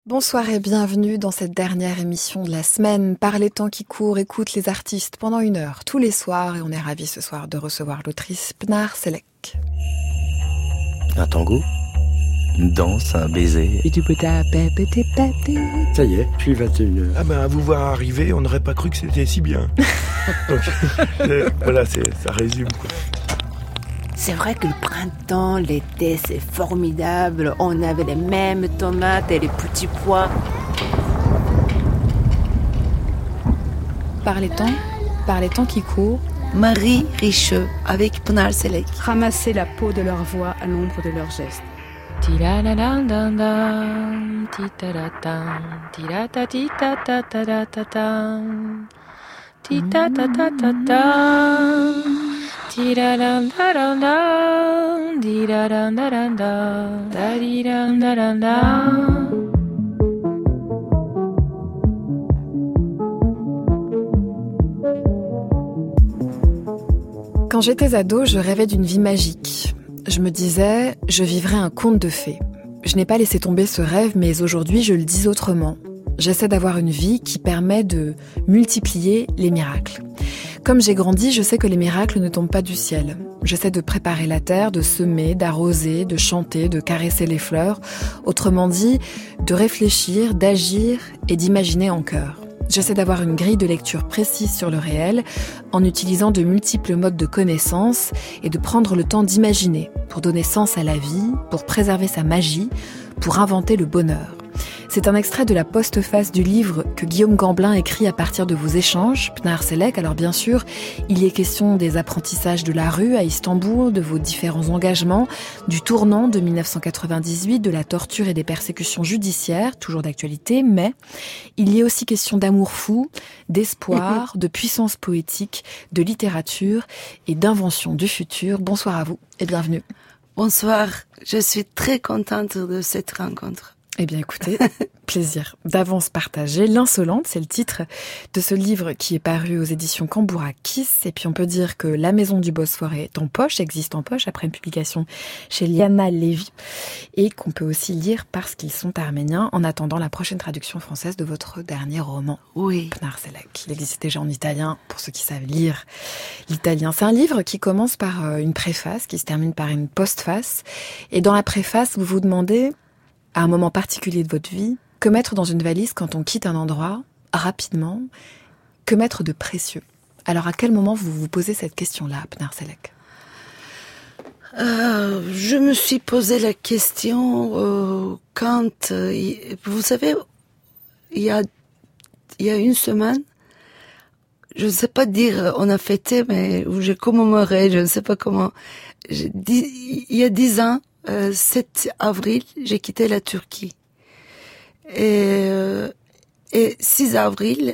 Bonsoir et bienvenue dans cette dernière émission de la semaine. Par les temps qui courent, écoute les artistes pendant 1 heure tous les soirs et on est ravis ce soir de recevoir l'autrice Pınar Selek. Un tango, une danse, un baiser. Ça y est, puis 21h. Ah ben à vous voir arriver, on n'aurait pas cru que c'était si bien. Donc, voilà, ça résume quoi. C'est vrai que le printemps, l'été, c'est formidable. On avait les mêmes tomates et les petits pois. Par les temps qui courent, Marie Richeux avec Pınar Selek. Ramasser la peau de leur voix à l'ombre de leurs gestes. Quand j'étais ado, je rêvais d'une vie magique. Je me disais, je vivrais un conte de fées. Je n'ai pas laissé tomber ce rêve, mais aujourd'hui je le dis autrement. J'essaie d'avoir une vie qui permet de multiplier les miracles. Comme j'ai grandi, je sais que les miracles ne tombent pas du ciel. J'essaie de préparer la terre, de semer, d'arroser, de chanter, de caresser les fleurs. Autrement dit, de réfléchir, d'agir et d'imaginer en chœur. J'essaie d'avoir une grille de lecture précise sur le réel en utilisant de multiples modes de connaissance et de prendre le temps d'imaginer pour donner sens à la vie, pour préserver sa magie, pour inventer le bonheur. C'est un extrait de la postface du livre que Guillaume Gamblin écrit à partir de vos échanges, Pınar Selek. Alors bien sûr, il y est question des apprentissages de la rue à Istanbul, de vos différents engagements, du tournant de 1998, de la torture et des persécutions judiciaires, toujours d'actualité, mais il y est aussi question d'amour fou, d'espoir, de puissance poétique, de littérature et d'invention du futur. Bonsoir à vous et bienvenue. Bonsoir, je suis très contente de cette rencontre. Eh bien écoutez, plaisir d'avance partagé. L'Insolente, c'est le titre de ce livre qui est paru aux éditions Cambourakis. Et puis on peut dire que La Maison du Bosphore est en poche, existe en poche après une publication chez Liana Levy. Et qu'on peut aussi lire parce qu'ils sont arméniens en attendant la prochaine traduction française de votre dernier roman. Oui. Pınar Selek. Il existe déjà en italien, pour ceux qui savent lire l'italien. C'est un livre qui commence par une préface, qui se termine par une postface. Et dans la préface, vous vous demandez, à un moment particulier de votre vie, que mettre dans une valise quand on quitte un endroit, rapidement, que mettre de précieux. Alors à quel moment vous vous posez cette question-là, Pınar Selek ? Je me suis posé la question quand, vous savez, il y a 1 semaine, je ne sais pas dire, on a fêté, mais où j'ai commémoré, je ne sais pas comment. Il y a 10 ans, 7 avril, j'ai quitté la Turquie. Et 6 avril,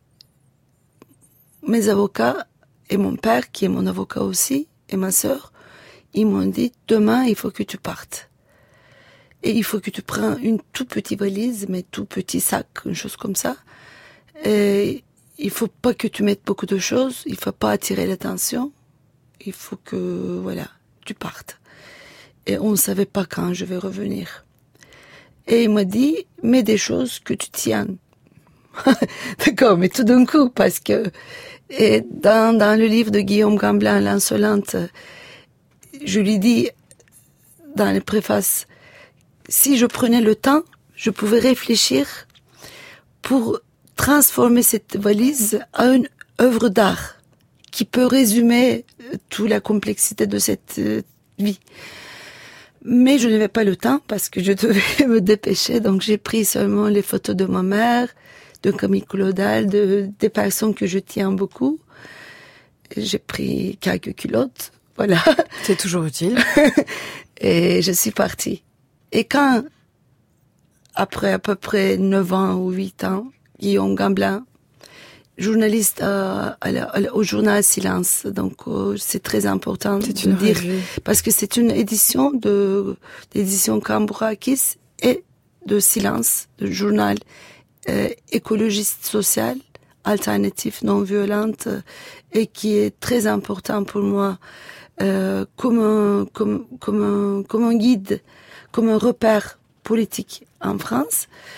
mes avocats et mon père, qui est mon avocat aussi, et ma sœur, ils m'ont dit, demain, il faut que tu partes. Et il faut que tu prennes une toute petite valise, mais tout petit sac, une chose comme ça. Et il faut pas que tu mettes beaucoup de choses, il faut pas attirer l'attention. Il faut que, voilà, tu partes. Et on ne savait pas quand je vais revenir. Et il m'a dit, mets des choses que tu tiens. D'accord, mais tout d'un coup, parce que et dans le livre de Guillaume Gamblin, L'Insolente, je lui dis, dans les préfaces, si je prenais le temps, je pouvais réfléchir pour transformer cette valise en une œuvre d'art qui peut résumer toute la complexité de cette vie. Mais je n'avais pas le temps parce que je devais me dépêcher, donc j'ai pris seulement les photos de ma mère, de Camille Claudel, des personnes que je tiens beaucoup. J'ai pris quelques culottes, voilà. C'est toujours utile. Et je suis partie. Et quand, après à peu près 9 ans ou 8 ans, Guillaume Gamblin, journaliste au journal Silence, donc c'est très important de dire, parce que c'est une édition d'édition Cambourakis et de Silence, de journal écologiste social, alternatif non violente, et qui est très important pour moi comme un guide, comme un repère politique en France.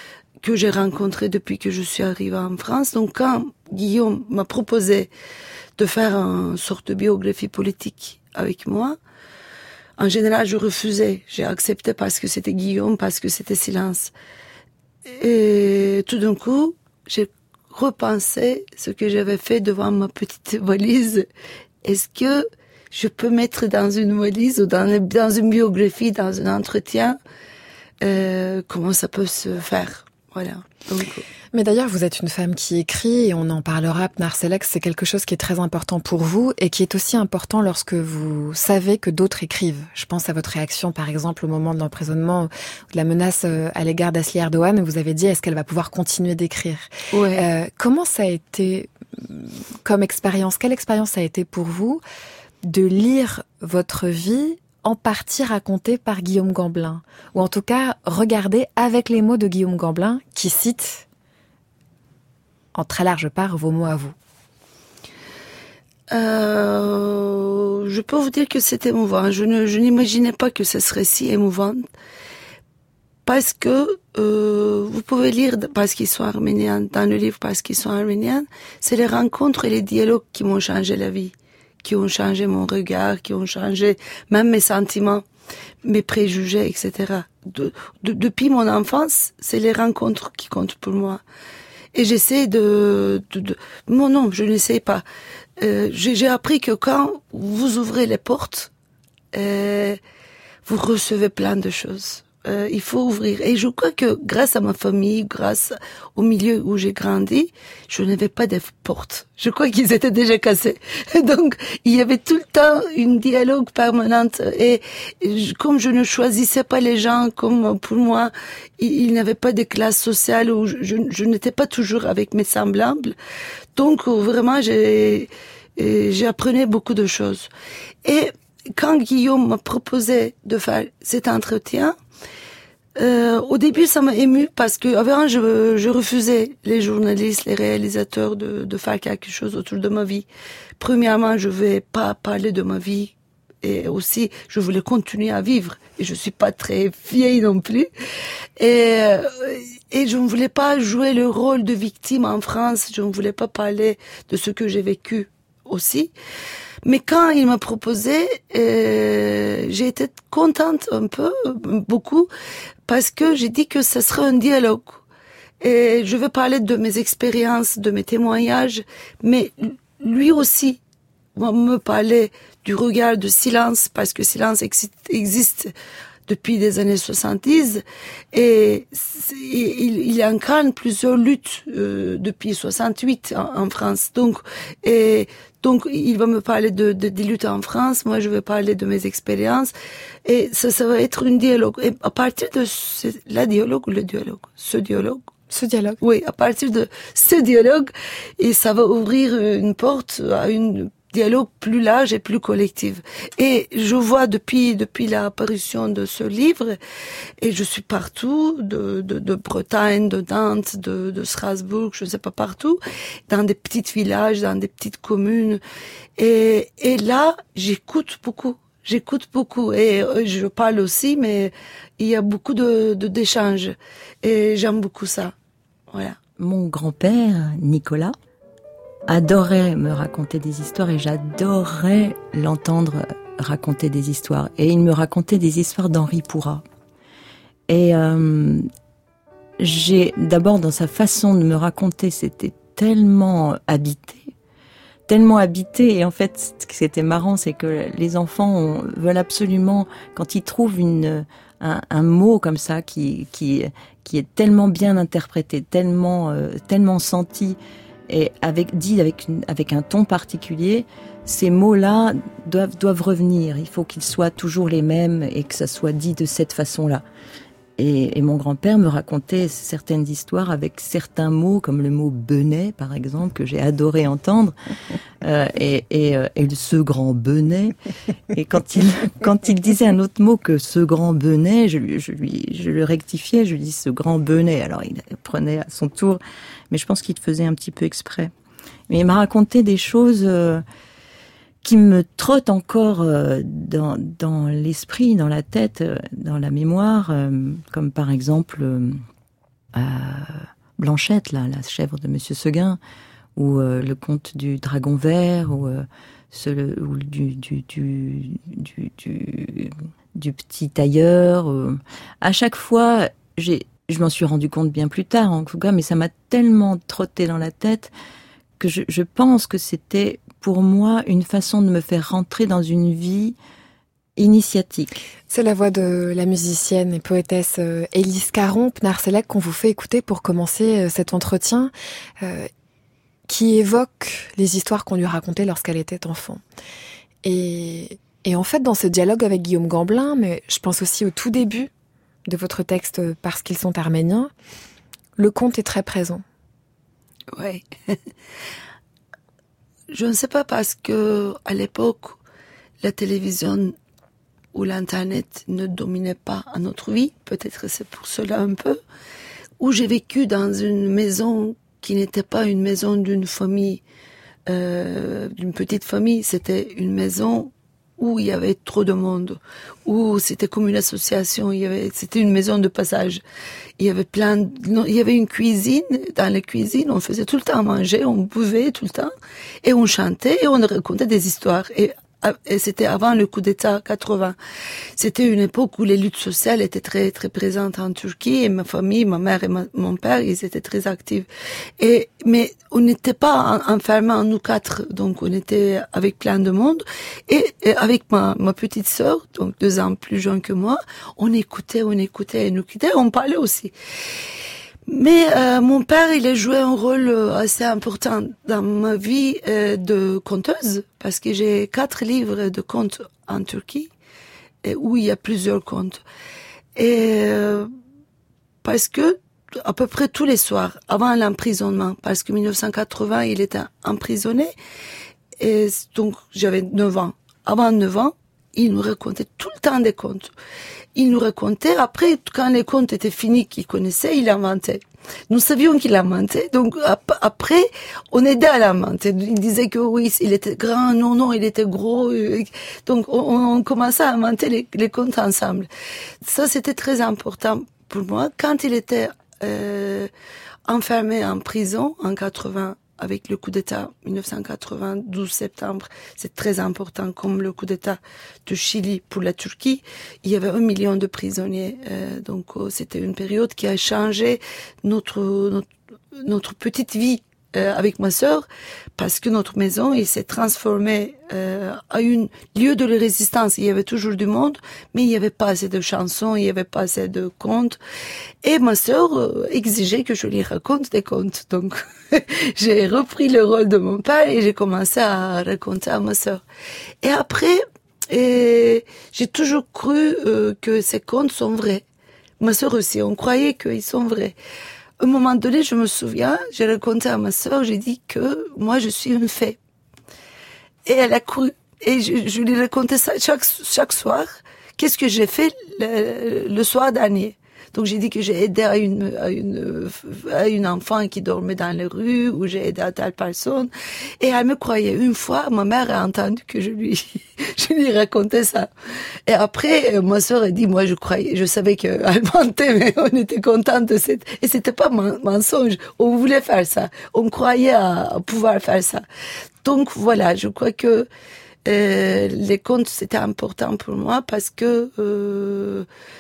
que j'ai rencontrés depuis que je suis arrivée en France. Donc quand Guillaume m'a proposé de faire une sorte de biographie politique avec moi, en général je refusais. J'ai accepté parce que c'était Guillaume, parce que c'était Silence. Et tout d'un coup, j'ai repensé ce que j'avais fait devant ma petite valise. Est-ce que je peux mettre dans une valise ou dans une biographie, dans un entretien, comment ça peut se faire? Voilà. Donc, mais d'ailleurs, vous êtes une femme qui écrit et on en parlera. Narcelex, c'est quelque chose qui est très important pour vous et qui est aussi important lorsque vous savez que d'autres écrivent. Je pense à votre réaction, par exemple, au moment de l'emprisonnement ou de la menace à l'égard d'Asli Erdogan. Vous avez dit, est-ce qu'elle va pouvoir continuer d'écrire? ouais. Comment ça a été comme expérience? Quelle expérience ça a été pour vous de lire votre vie en partie racontée par Guillaume Gamblin? Ou en tout cas, regardez avec les mots de Guillaume Gamblin qui cite en très large part vos mots à vous. Je peux vous dire que c'est émouvant. Je n'imaginais pas que ce serait si émouvant. Parce que vous pouvez lire parce qu'ils sont arméniens, dans le livre parce qu'ils sont arméniens, c'est les rencontres et les dialogues qui m'ont changé la vie, qui ont changé mon regard, qui ont changé même mes sentiments, mes préjugés, etc. Depuis mon enfance, c'est les rencontres qui comptent pour moi. Et j'essaie non, je n'essaie pas. J'ai appris que quand vous ouvrez les portes, vous recevez plein de choses. Il faut ouvrir. Et je crois que grâce à ma famille, grâce au milieu où j'ai grandi, je n'avais pas de portes. Je crois qu'ils étaient déjà cassés. Donc, il y avait tout le temps une dialogue permanente. Et comme je ne choisissais pas les gens, comme pour moi, il n'y avait pas de classe sociale où je n'étais pas toujours avec mes semblables. Donc, vraiment, j'ai appris beaucoup de choses. Et quand Guillaume m'a proposé de faire cet entretien, au début, ça m'a ému parce que avant, je refusais les journalistes, les réalisateurs de faire quelque chose autour de ma vie. Premièrement, je vais pas parler de ma vie et aussi, je voulais continuer à vivre et je suis pas très vieille non plus. Et je ne voulais pas jouer le rôle de victime en France. Je ne voulais pas parler de ce que j'ai vécu aussi. Mais quand il m'a proposé, j'ai été contente un peu, beaucoup, parce que j'ai dit que ce serait un dialogue. Et je vais parler de mes expériences, de mes témoignages, mais lui aussi va me parler du regard de Silence, parce que Silence existe depuis les années 70 et il incarne plusieurs luttes depuis 68 en France. Donc il va me parler des luttes en France, moi je vais parler de mes expériences et ça va être un dialogue. Et à partir de ce dialogue, oui, à partir de ce dialogue, et ça va ouvrir une porte à une dialogue plus large et plus collectif. Et je vois depuis l'apparition de ce livre, et je suis partout, de Bretagne, de Nantes, de Strasbourg, je ne sais pas partout, dans des petits villages, dans des petites communes. Et là, j'écoute beaucoup. Et je parle aussi, mais il y a beaucoup d'échanges. Et j'aime beaucoup ça. Voilà. Mon grand-père, Nicolas, adorait me raconter des histoires et j'adorais l'entendre raconter des histoires. Et il me racontait des histoires d'Henri Pourrat. Et j'ai d'abord, dans sa façon de me raconter, c'était tellement habité. Et en fait, ce qui était marrant, c'est que les enfants veulent absolument, quand ils trouvent un mot comme ça qui est tellement bien interprété, tellement senti, et dit avec un ton particulier, ces mots-là doivent revenir. Il faut qu'ils soient toujours les mêmes et que ça soit dit de cette façon-là. Et mon grand-père me racontait certaines histoires avec certains mots, comme le mot benet, par exemple, que j'ai adoré entendre, et ce grand benet. Et quand il disait un autre mot que ce grand benet, je le rectifiais, je lui dis ce grand benet. Alors il prenait à son tour, mais je pense qu'il faisait un petit peu exprès. Mais il m'a raconté des choses qui me trottent encore dans l'esprit, dans la tête, dans la mémoire, comme par exemple Blanchette, là, la chèvre de Monsieur Seguin, ou le conte du dragon vert, ou du petit tailleur. À chaque fois, je m'en suis rendu compte bien plus tard, en tout cas, mais ça m'a tellement trotté dans la tête que je pense que c'était pour moi une façon de me faire rentrer dans une vie initiatique. C'est la voix de la musicienne et poétesse Élise Caron-Pnarselec qu'on vous fait écouter pour commencer cet entretien qui évoque les histoires qu'on lui racontait lorsqu'elle était enfant. Et en fait, dans ce dialogue avec Guillaume Gamblin, mais je pense aussi au tout début de votre texte « Parce qu'ils sont arméniens », le conte est très présent. Oui. Je ne sais pas, parce que à l'époque, la télévision ou l'Internet ne dominaient pas à notre vie, peut-être c'est pour cela un peu, où j'ai vécu dans une maison qui n'était pas une maison d'une famille, d'une petite famille, c'était une maison où il y avait trop de monde, où c'était comme une association, c'était une maison de passage. Il y avait une cuisine, dans la cuisine, on faisait tout le temps manger, on buvait tout le temps, et on chantait, et on racontait des histoires. Et c'était avant le coup d'État 80. C'était une époque où les luttes sociales étaient très très présentes en Turquie, et ma famille, ma mère et mon père, ils étaient très actifs. Mais on n'était pas enfermés en nous quatre, donc on était avec plein de monde, et avec ma petite sœur, donc 2 ans plus jeune que moi, on écoutait, on parlait aussi. Mais mon père, il a joué un rôle assez important dans ma vie de conteuse, parce que j'ai 4 livres de contes en Turquie, où il y a plusieurs contes. Et parce que à peu près tous les soirs, avant l'emprisonnement, parce que 1980, il était emprisonné, et donc j'avais 9 ans. Avant 9 ans, il nous racontait tout le temps des contes. Il nous racontait, après, quand les contes étaient finis, qu'il connaissait, il inventait. Nous savions qu'il inventait, donc après, on aidait à l'inventer. Il disait que oui, il était grand, non, il était gros. Donc on commençait à inventer les contes ensemble. Ça, c'était très important pour moi. Quand il était enfermé en prison en 80, avec le coup d'État 1992 septembre, c'est très important comme le coup d'État de Chili pour la Turquie. Il y avait 1 million de prisonniers, donc c'était une période qui a changé notre petite vie avec ma sœur, parce que notre maison, il s'est transformé à un lieu de résistance. Il y avait toujours du monde, mais il n'y avait pas assez de chansons, il n'y avait pas assez de contes. Et ma sœur exigeait que je lui raconte des contes. Donc, j'ai repris le rôle de mon père et j'ai commencé à raconter à ma sœur. Et après, j'ai toujours cru que ces contes sont vrais. Ma sœur aussi, on croyait qu'ils sont vrais. À un moment donné, je me souviens, j'ai raconté à ma sœur, j'ai dit que moi, je suis une fée. Et elle a cru. Et je lui racontais ça chaque soir. Qu'est-ce que j'ai fait le soir dernier? Donc j'ai dit que j'ai aidé à une enfant qui dormait dans les rues, ou j'ai aidé à telle personne. Et elle me croyait. Une fois, ma mère a entendu que je lui racontais ça. Et après, ma sœur a dit, moi je savais qu'elle mentait, mais on était contente de et c'était pas mensonge. On voulait faire ça. On croyait à pouvoir faire ça. Donc voilà, je crois que les contes, c'était important pour moi, parce que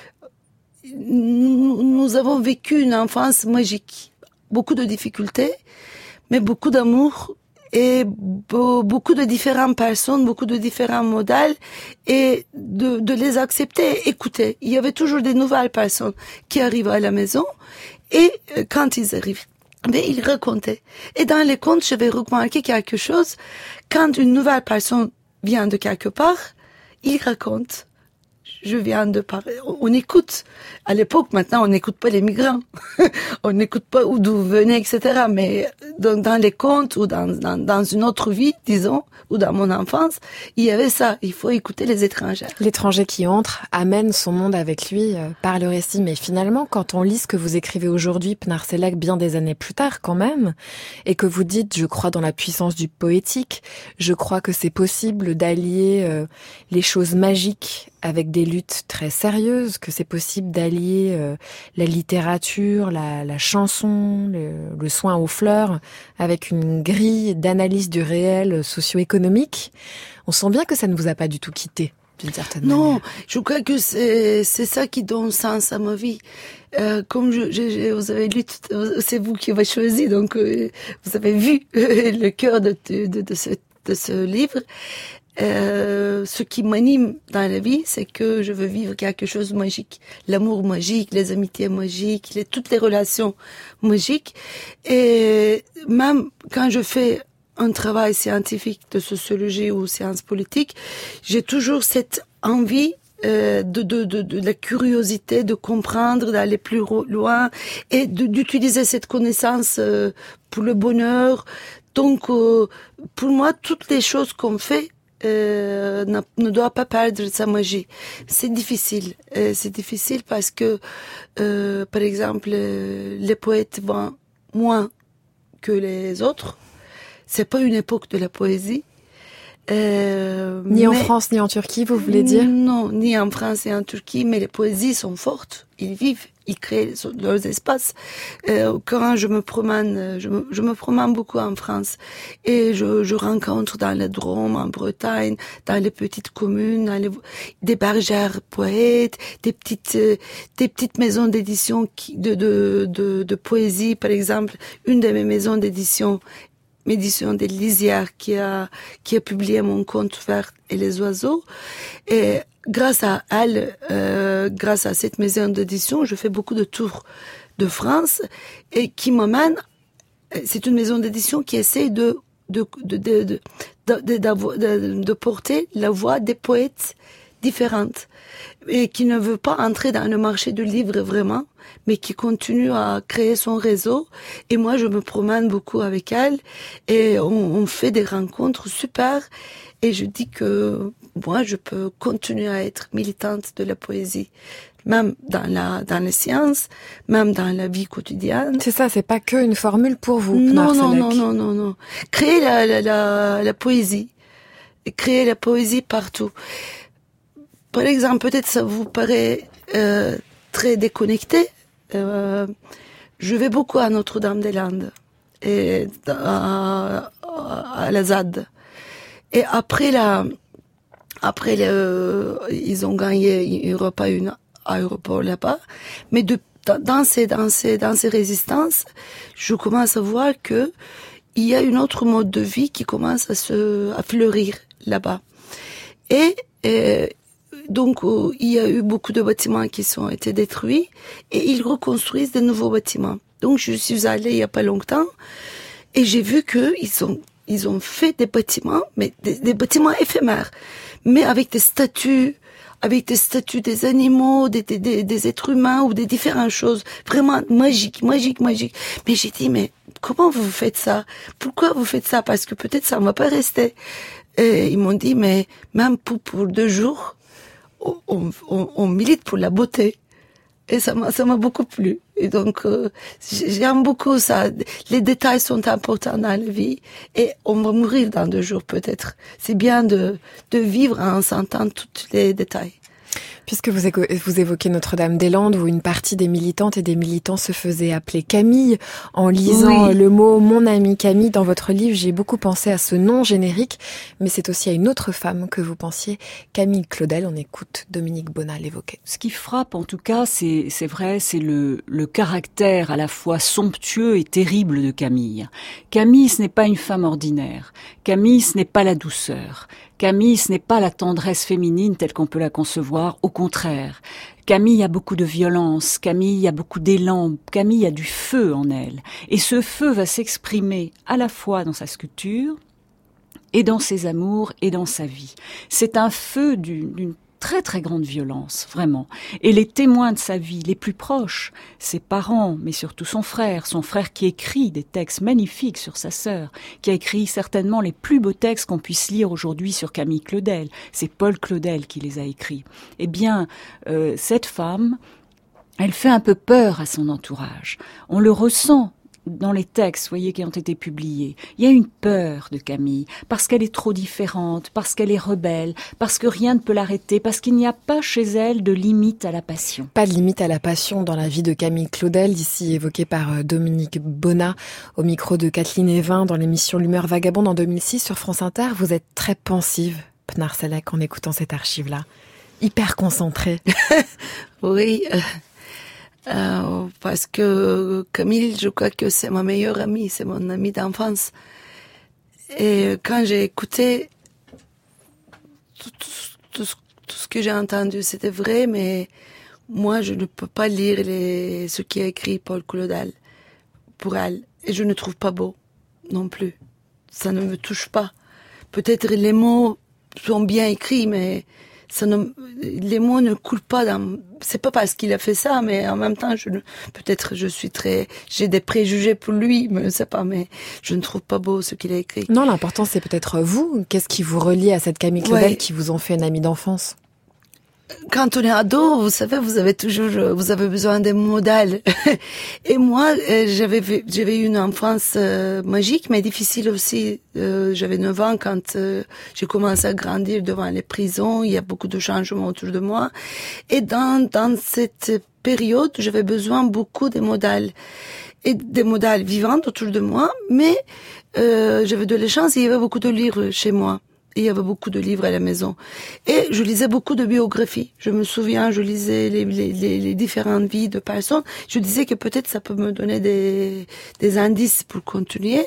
nous avons vécu une enfance magique. Beaucoup de difficultés, mais beaucoup d'amour, et beaucoup de différentes personnes, beaucoup de différents modèles, et de les accepter, écouter. Il y avait toujours des nouvelles personnes qui arrivaient à la maison, et quand ils arrivent, mais ils racontaient. Et dans les contes, je vais remarquer quelque chose. Quand une nouvelle personne vient de quelque part, il raconte. Je viens de parler. On écoute. À l'époque, maintenant, on n'écoute pas les migrants. On n'écoute pas d'où venaient, etc. Mais donc dans les contes ou dans une autre vie, disons, ou dans mon enfance, il y avait ça. Il faut écouter les étrangers. L'étranger qui entre amène son monde avec lui par le récit. Mais finalement, quand on lit ce que vous écrivez aujourd'hui, Pınar Selak, bien des années plus tard quand même, et que vous dites « je crois dans la puissance du poétique », je crois que c'est possible d'allier les choses magiques avec des luttes très sérieuses, que c'est possible d'allier la littérature, la chanson, le soin aux fleurs, avec une grille d'analyse du réel socio-économique. On sent bien que ça ne vous a pas du tout quitté, d'une certaine manière. Non, je crois que c'est ça qui donne sens à ma vie. Comme vous avez lu, c'est vous qui avez choisi, donc vous avez vu le cœur de ce livre. Ce qui m'anime dans la vie, c'est que je veux vivre quelque chose de magique. L'amour magique, les amitiés magiques, toutes les relations magiques. Et même quand je fais un travail scientifique de sociologie ou sciences politiques, j'ai toujours cette envie de la curiosité, de comprendre, d'aller plus loin et d'utiliser cette connaissance pour le bonheur. Donc, pour moi, toutes les choses qu'on fait ne doit pas perdre sa magie. C'est difficile. C'est difficile parce que, par exemple, les poètes vont moins que les autres. C'est pas une époque de la poésie. Ni en France, ni en Turquie, vous voulez dire? Non, ni en France, ni en Turquie, mais les poésies sont fortes. Ils vivent, ils créent leurs espaces. Quand je me promène, je me promène beaucoup en France et je rencontre dans la Drôme, en Bretagne, dans les petites communes, des bergères poètes, des petites maisons d'édition de poésie, par exemple, une de mes maisons d'édition des Lisières qui a publié mon conte Vert et les oiseaux. Et grâce à elle, grâce à cette maison d'édition, je fais beaucoup de tours de France et qui m'amène. C'est une maison d'édition qui essaie de porter la voix des poètes différentes et qui ne veut pas entrer dans le marché du livre vraiment, mais qui continue à créer son réseau. Et moi, je me promène beaucoup avec elle et on fait des rencontres super. Et je dis que moi, je peux continuer à être militante de la poésie, même dans les sciences, même dans la vie quotidienne. C'est ça, c'est pas que une formule pour vous. Non. Créer la poésie, créer la poésie partout. Par exemple, peut-être ça vous paraît très déconnecté. Je vais beaucoup à Notre-Dame-des-Landes et à la ZAD. Et après ils ont gagné Europa un aéroport là-bas. Mais dans ces résistances, je commence à voir que il y a une autre mode de vie qui commence à fleurir là-bas. Et donc, il y a eu beaucoup de bâtiments qui ont été détruits et ils reconstruisent de nouveaux bâtiments. Donc, je suis allée il y a pas longtemps et j'ai vu que ils ont fait des bâtiments, mais des bâtiments éphémères, mais avec des statues des animaux, des êtres humains ou des différentes choses vraiment magiques. Mais j'ai dit, mais comment vous faites ça? Pourquoi vous faites ça? Parce que peut-être ça ne va pas rester. Et ils m'ont dit, mais même pour 2 jours, on milite pour la beauté. Et ça m'a beaucoup plu. Et donc, j'aime beaucoup ça. Les détails sont importants dans la vie. Et on va mourir dans 2 jours, peut-être. C'est bien de vivre en sentant tous les détails. Puisque vous évoquez Notre-Dame-des-Landes, où une partie des militantes et des militants se faisaient appeler Camille, en lisant le mot « Mon amie Camille » dans votre livre, j'ai beaucoup pensé à ce nom générique, mais c'est aussi à une autre femme que vous pensiez, Camille Claudel. On écoute Dominique Bonnat l'évoquer. Ce qui frappe, en tout cas, c'est vrai, c'est le caractère à la fois somptueux et terrible de Camille. Camille, ce n'est pas une femme ordinaire. Camille, ce n'est pas la douceur. Camille, ce n'est pas la tendresse féminine telle qu'on peut la concevoir, au contraire. Camille a beaucoup de violence, Camille a beaucoup d'élan, Camille a du feu en elle. Et ce feu va s'exprimer à la fois dans sa sculpture, et dans ses amours, et dans sa vie. C'est un feu d'une très très grande violence, vraiment. Et les témoins de sa vie, les plus proches, ses parents, mais surtout son frère qui écrit des textes magnifiques sur sa sœur, qui a écrit certainement les plus beaux textes qu'on puisse lire aujourd'hui sur Camille Claudel. C'est Paul Claudel qui les a écrits. Eh bien, cette femme, elle fait un peu peur à son entourage. On le ressent dans les textes, voyez, qui ont été publiés. Il y a une peur de Camille, parce qu'elle est trop différente, parce qu'elle est rebelle, parce que rien ne peut l'arrêter, parce qu'il n'y a pas chez elle de limite à la passion. Pas de limite à la passion dans la vie de Camille Claudel, ici évoquée par Dominique Bonnat, au micro de Kathleen Evin dans l'émission L'humeur vagabonde en 2006 sur France Inter. Vous êtes très pensive, Pnar Salek, en écoutant cette archive-là. Hyper concentrée. Oui, parce que Camille, je crois que c'est ma meilleure amie, c'est mon amie d'enfance. Et quand j'ai écouté tout ce que j'ai entendu, c'était vrai, mais moi, je ne peux pas lire ce qui a écrit Paul Claudel pour elle. Et je ne trouve pas beau non plus. Ça ne me touche pas. Peut-être les mots sont bien écrits, mais les mots ne coulent pas c'est pas parce qu'il a fait ça, mais en même temps, j'ai des préjugés pour lui, mais je sais pas, mais je ne trouve pas beau ce qu'il a écrit. Non, l'important, c'est peut-être vous. Qu'est-ce qui vous relie à cette Camille Claudel qui vous ont fait une amie d'enfance? Quand on est ado, vous savez, vous avez besoin des modèles. Et moi, j'avais eu une enfance magique, mais difficile aussi. J'avais 9 ans quand j'ai commencé à grandir devant les prisons. Il y a beaucoup de changements autour de moi. Et dans cette période, j'avais besoin beaucoup de modèles. Et des modèles vivants autour de moi, mais j'avais de la chance, il y avait beaucoup de livres chez moi. Il y avait beaucoup de livres à la maison. Et je lisais beaucoup de biographies. Je me souviens, je lisais les différentes vies de personnes. Je disais que peut-être ça peut me donner des indices pour continuer.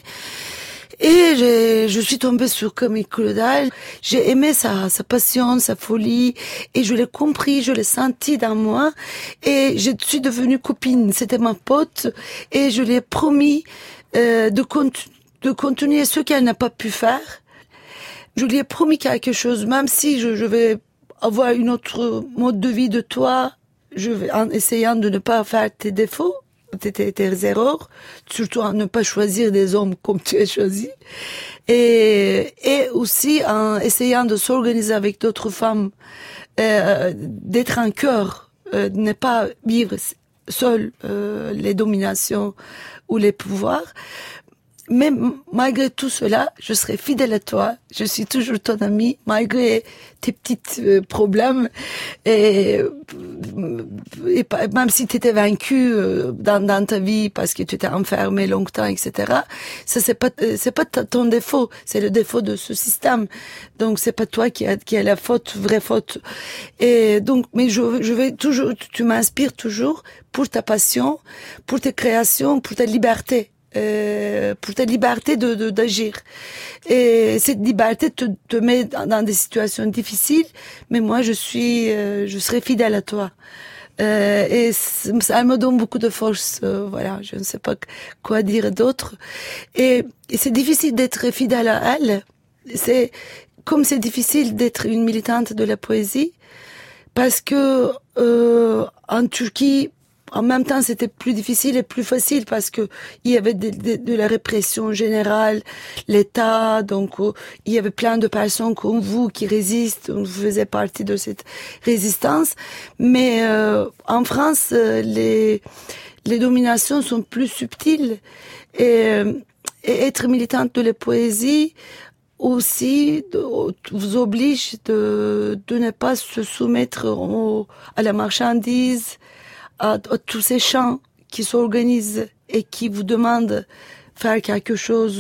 Et je suis tombée sur Camille Claudel. J'ai aimé sa passion, sa folie. Et je l'ai compris, je l'ai senti dans moi. Et je suis devenue copine. C'était ma pote. Et je lui ai promis de continuer ce qu'elle n'a pas pu faire. Je lui ai promis quelque chose, même si je vais avoir une autre mode de vie de toi, en essayant de ne pas faire tes défauts, tes erreurs, surtout en ne pas choisir des hommes comme tu as choisi, et aussi en essayant de s'organiser avec d'autres femmes, d'être un cœur, ne pas vivre seul les dominations ou les pouvoirs. Mais malgré tout cela, je serai fidèle à toi. Je suis toujours ton amie, malgré tes petits problèmes. Et même si tu étais vaincu dans ta vie parce que tu t'es enfermé longtemps, etc. Ça, c'est pas ton défaut. C'est le défaut de ce système. Donc, c'est pas toi qui a la faute, vraie faute. Et donc, mais je vais toujours, tu m'inspires toujours pour ta passion, pour tes créations, pour ta liberté. Pour ta liberté d'agir. Et cette liberté te met dans des situations difficiles, mais moi je serai fidèle à toi. Et ça me donne beaucoup de force. Voilà, je ne sais pas quoi dire d'autre. Et c'est difficile d'être fidèle à elle. C'est difficile d'être une militante de la poésie, parce que en Turquie, en même temps, c'était plus difficile et plus facile parce que il y avait de la répression générale, l'État, donc il y avait plein de personnes comme vous qui résistent, vous faisiez partie de cette résistance. Mais en France, les dominations sont plus subtiles et être militante de la poésie aussi vous oblige de ne pas se soumettre à la marchandise, à tous ces champs qui s'organisent et qui vous demandent faire quelque chose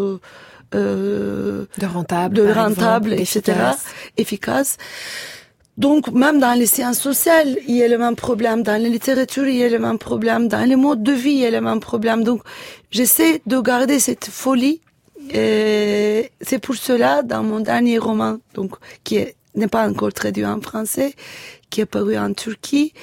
de rentable, etc., efficace. Donc, même dans les sciences sociales, il y a le même problème. Dans la littérature, il y a le même problème. Dans les modes de vie, il y a le même problème. Donc, j'essaie de garder cette folie. Et c'est pour cela, dans mon dernier roman, donc, qui n'est pas encore traduit en français, qui est paru en Turquie,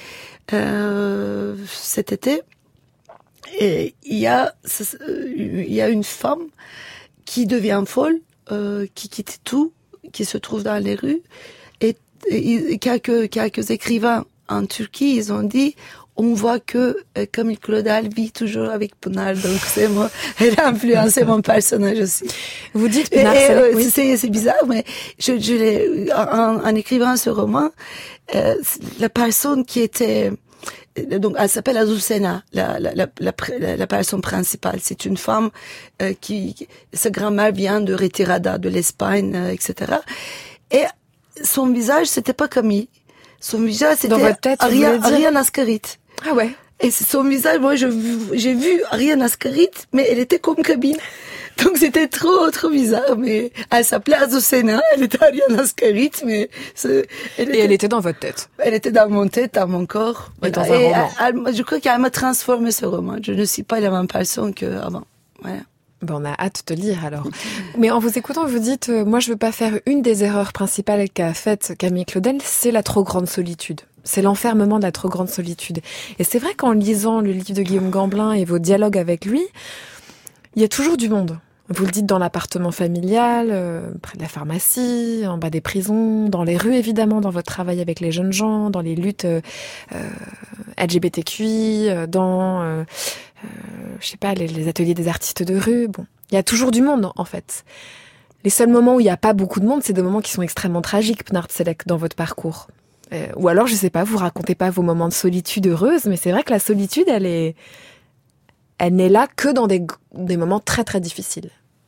cet été, et il y a une femme qui devient folle, qui quitte tout, qui se trouve dans les rues, et quelques écrivains en Turquie, ils ont dit, on voit que Camille Claudel vit toujours avec Pınar, donc elle a influencé mon personnage aussi. Vous dites Pınar, oui. C'est bizarre, mais en écrivant ce roman, la personne qui était, donc elle s'appelle Azucena, la personne principale. C'est une femme sa grand-mère vient de Retirada, de l'Espagne, etc. Et son visage, c'était pas Camille. Son visage, c'était Ariane Ascarit. Ah ouais. Et son visage, moi, j'ai vu Ariane Ascarit, mais elle était comme Camille. Donc c'était trop bizarre, mais elle s'appelait Azucena, elle était Ariane Ascarit, mais elle était dans votre tête. Elle était dans mon tête, dans mon corps. Et dans un roman. Je crois qu'elle m'a transformé ce roman. Je ne suis pas la même personne qu'avant. Voilà. Ben, on a hâte de lire alors. Mais en vous écoutant, vous dites, moi je veux pas faire une des erreurs principales qu'a faites Camille Claudel, c'est la trop grande solitude. C'est l'enfermement de la trop grande solitude. Et c'est vrai qu'en lisant le livre de Guillaume Gamblin et vos dialogues avec lui, il y a toujours du monde. Vous le dites dans l'appartement familial, près de la pharmacie, en bas des prisons, dans les rues évidemment, dans votre travail avec les jeunes gens, dans les luttes LGBTQI, dans je sais pas, les ateliers des artistes de rue. Bon, il y a toujours du monde en fait. Les seuls moments où il n'y a pas beaucoup de monde, c'est des moments qui sont extrêmement tragiques, Pınar Selek, dans votre parcours. Ou alors, je sais pas, vous racontez pas vos moments de solitude heureuse, mais c'est vrai que la solitude, elle n'est là que dans des moments très très difficiles.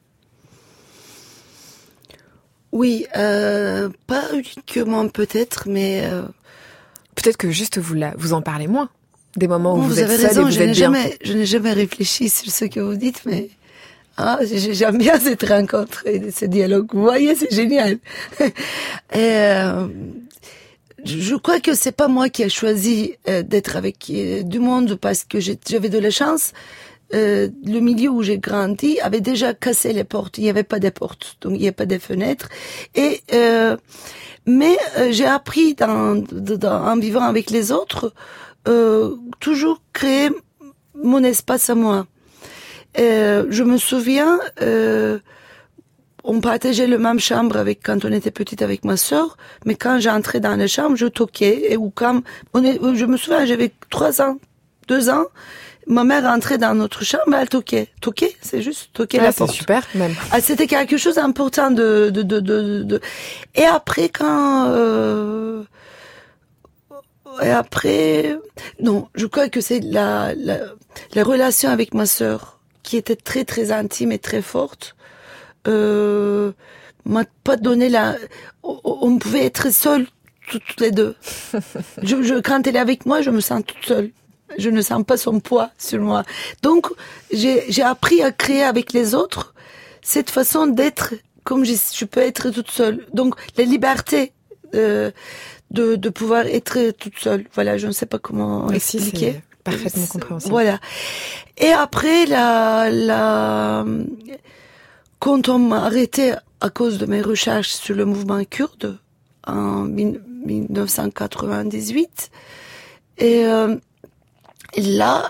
Oui, pas uniquement peut-être, mais peut-être que juste vous en parlez moins. Des moments où vous êtes avez seul raison, et vous êtes bien. Je n'ai jamais réfléchi sur ce que vous dites, mais j'aime bien cette rencontre et ce dialogue. Vous voyez, c'est génial. Je crois que c'est pas moi qui ai choisi d'être avec du monde parce que j'avais de la chance. Le milieu où j'ai grandi avait déjà cassé les portes. Il n'y avait pas de portes, donc il n'y avait pas de fenêtres. Mais j'ai appris en vivant avec les autres, toujours créer mon espace à moi. Je me souviens, on partageait la même chambre quand on était petite avec ma sœur, mais quand j'entrais dans la chambre, je toquais. Je me souviens, j'avais 2 ans, ma mère entrait dans notre chambre, elle toquait. Toquer, c'est juste toquer la porte. C'est super, même. C'était quelque chose d'important Et après, non, je crois que c'est la relation avec ma sœur, qui était très très intime et très forte, m'a pas donné on pouvait être seuls toutes les deux. Quand elle est avec moi, je me sens toute seule. Je ne sens pas son poids sur moi. Donc, j'ai appris à créer avec les autres cette façon d'être comme je peux être toute seule. Donc, la liberté de pouvoir être toute seule. Voilà, je ne sais pas comment expliquer. C'est parfaitement compréhensible. Voilà. Et après, quand on m'a arrêté à cause de mes recherches sur le mouvement kurde en 1998, et là,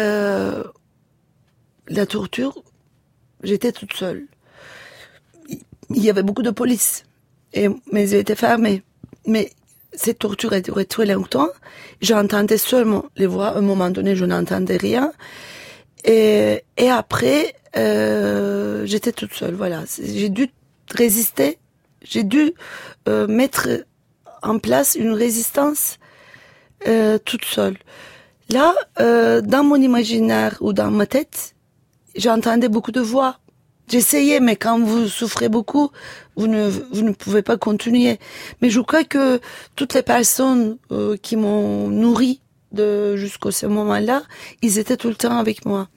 la torture, j'étais toute seule. Il y avait beaucoup de police, mais ils étaient fermés. Mais cette torture a duré très longtemps. J'entendais seulement les voix. À un moment donné, je n'entendais rien. Et après, j'étais toute seule. Voilà. J'ai dû résister. J'ai dû mettre en place une résistance toute seule. Là, dans mon imaginaire ou dans ma tête, j'entendais beaucoup de voix. J'essayais, mais quand vous souffrez beaucoup, vous ne pouvez pas continuer. Mais je crois que toutes les personnes qui m'ont nourri jusqu'à ce moment-là, ils étaient tout le temps avec moi.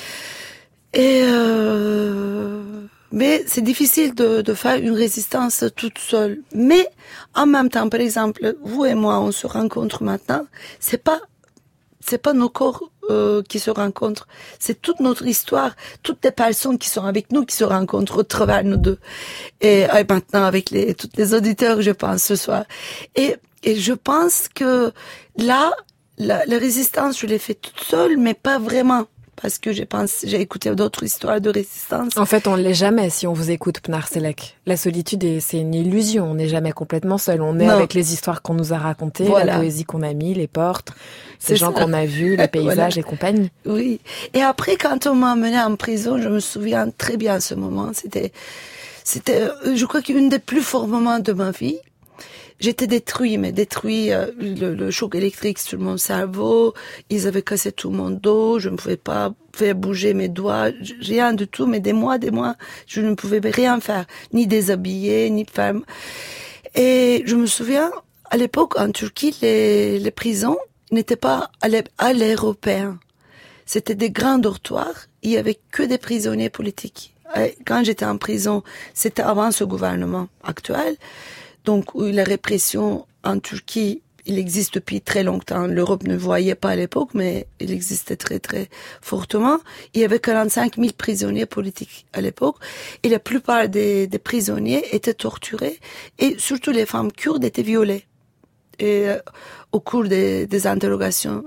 Mais c'est difficile de faire une résistance toute seule. Mais en même temps, par exemple, vous et moi, on se rencontre maintenant. C'est pas nos corps qui se rencontrent. C'est toute notre histoire, toutes les personnes qui sont avec nous qui se rencontrent au travers nous deux. Et maintenant avec tous les auditeurs, je pense, ce soir. Et je pense que là, la résistance, je l'ai fait toute seule, mais pas vraiment. parce que j'ai écouté d'autres histoires de résistance. En fait, on ne l'est jamais si on vous écoute, Pnar Selek. La solitude, c'est une illusion. On n'est jamais complètement seul. On est avec les histoires qu'on nous a racontées, la poésie qu'on a mis, les portes, ces gens qu'on a vus, les paysages et compagnie. Oui. Et après, quand on m'a emmenée en prison, je me souviens très bien de ce moment. C'était, je crois qu'une des plus forts moments de ma vie. J'étais détruit, le choc électrique sur mon cerveau, ils avaient cassé tout mon dos, je ne pouvais pas faire bouger mes doigts, rien du tout, mais des mois, je ne pouvais rien faire, ni déshabiller, ni faire. Et je me souviens, à l'époque, en Turquie, les prisons n'étaient pas à l'européen. C'était des grands dortoirs, il y avait que des prisonniers politiques. Et quand j'étais en prison, c'était avant ce gouvernement actuel. Donc, la répression en Turquie, il existe depuis très longtemps. L'Europe ne voyait pas à l'époque, mais il existait très, très fortement. Il y avait 45 000 prisonniers politiques à l'époque. Et la plupart des prisonniers étaient torturés. Et surtout, les femmes kurdes étaient violées. Et, au cours des interrogations.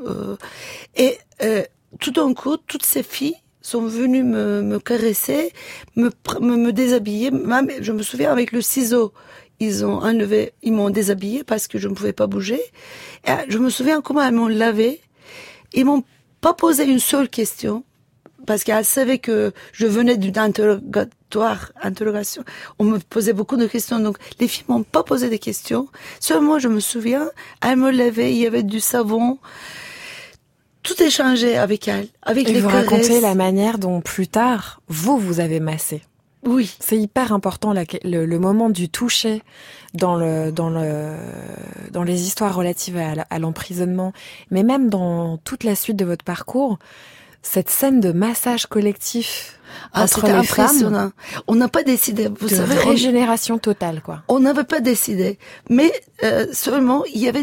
Tout d'un coup, toutes ces filles sont venues me caresser, me déshabiller. Même, je me souviens, avec le ciseau. Ils m'ont déshabillée parce que je ne pouvais pas bouger. Et je me souviens comment elles m'ont lavé. Ils m'ont pas posé une seule question. Parce qu'elles savaient que je venais d'une interrogation. On me posait beaucoup de questions. Donc, les filles m'ont pas posé des questions. Seulement, je me souviens, elles me lavaient, il y avait du savon. Tout est changé avec elles. Avec les caresses. Vous racontez la manière dont plus tard, vous avez massé. Oui. C'est hyper important le moment du toucher dans les histoires relatives à l'emprisonnement, mais même dans toute la suite de votre parcours, cette scène de massage collectif entre les impressionnant. femmes. On n'a pas décidé. Vous savez, régénération totale, quoi. On n'avait pas décidé, mais seulement il y avait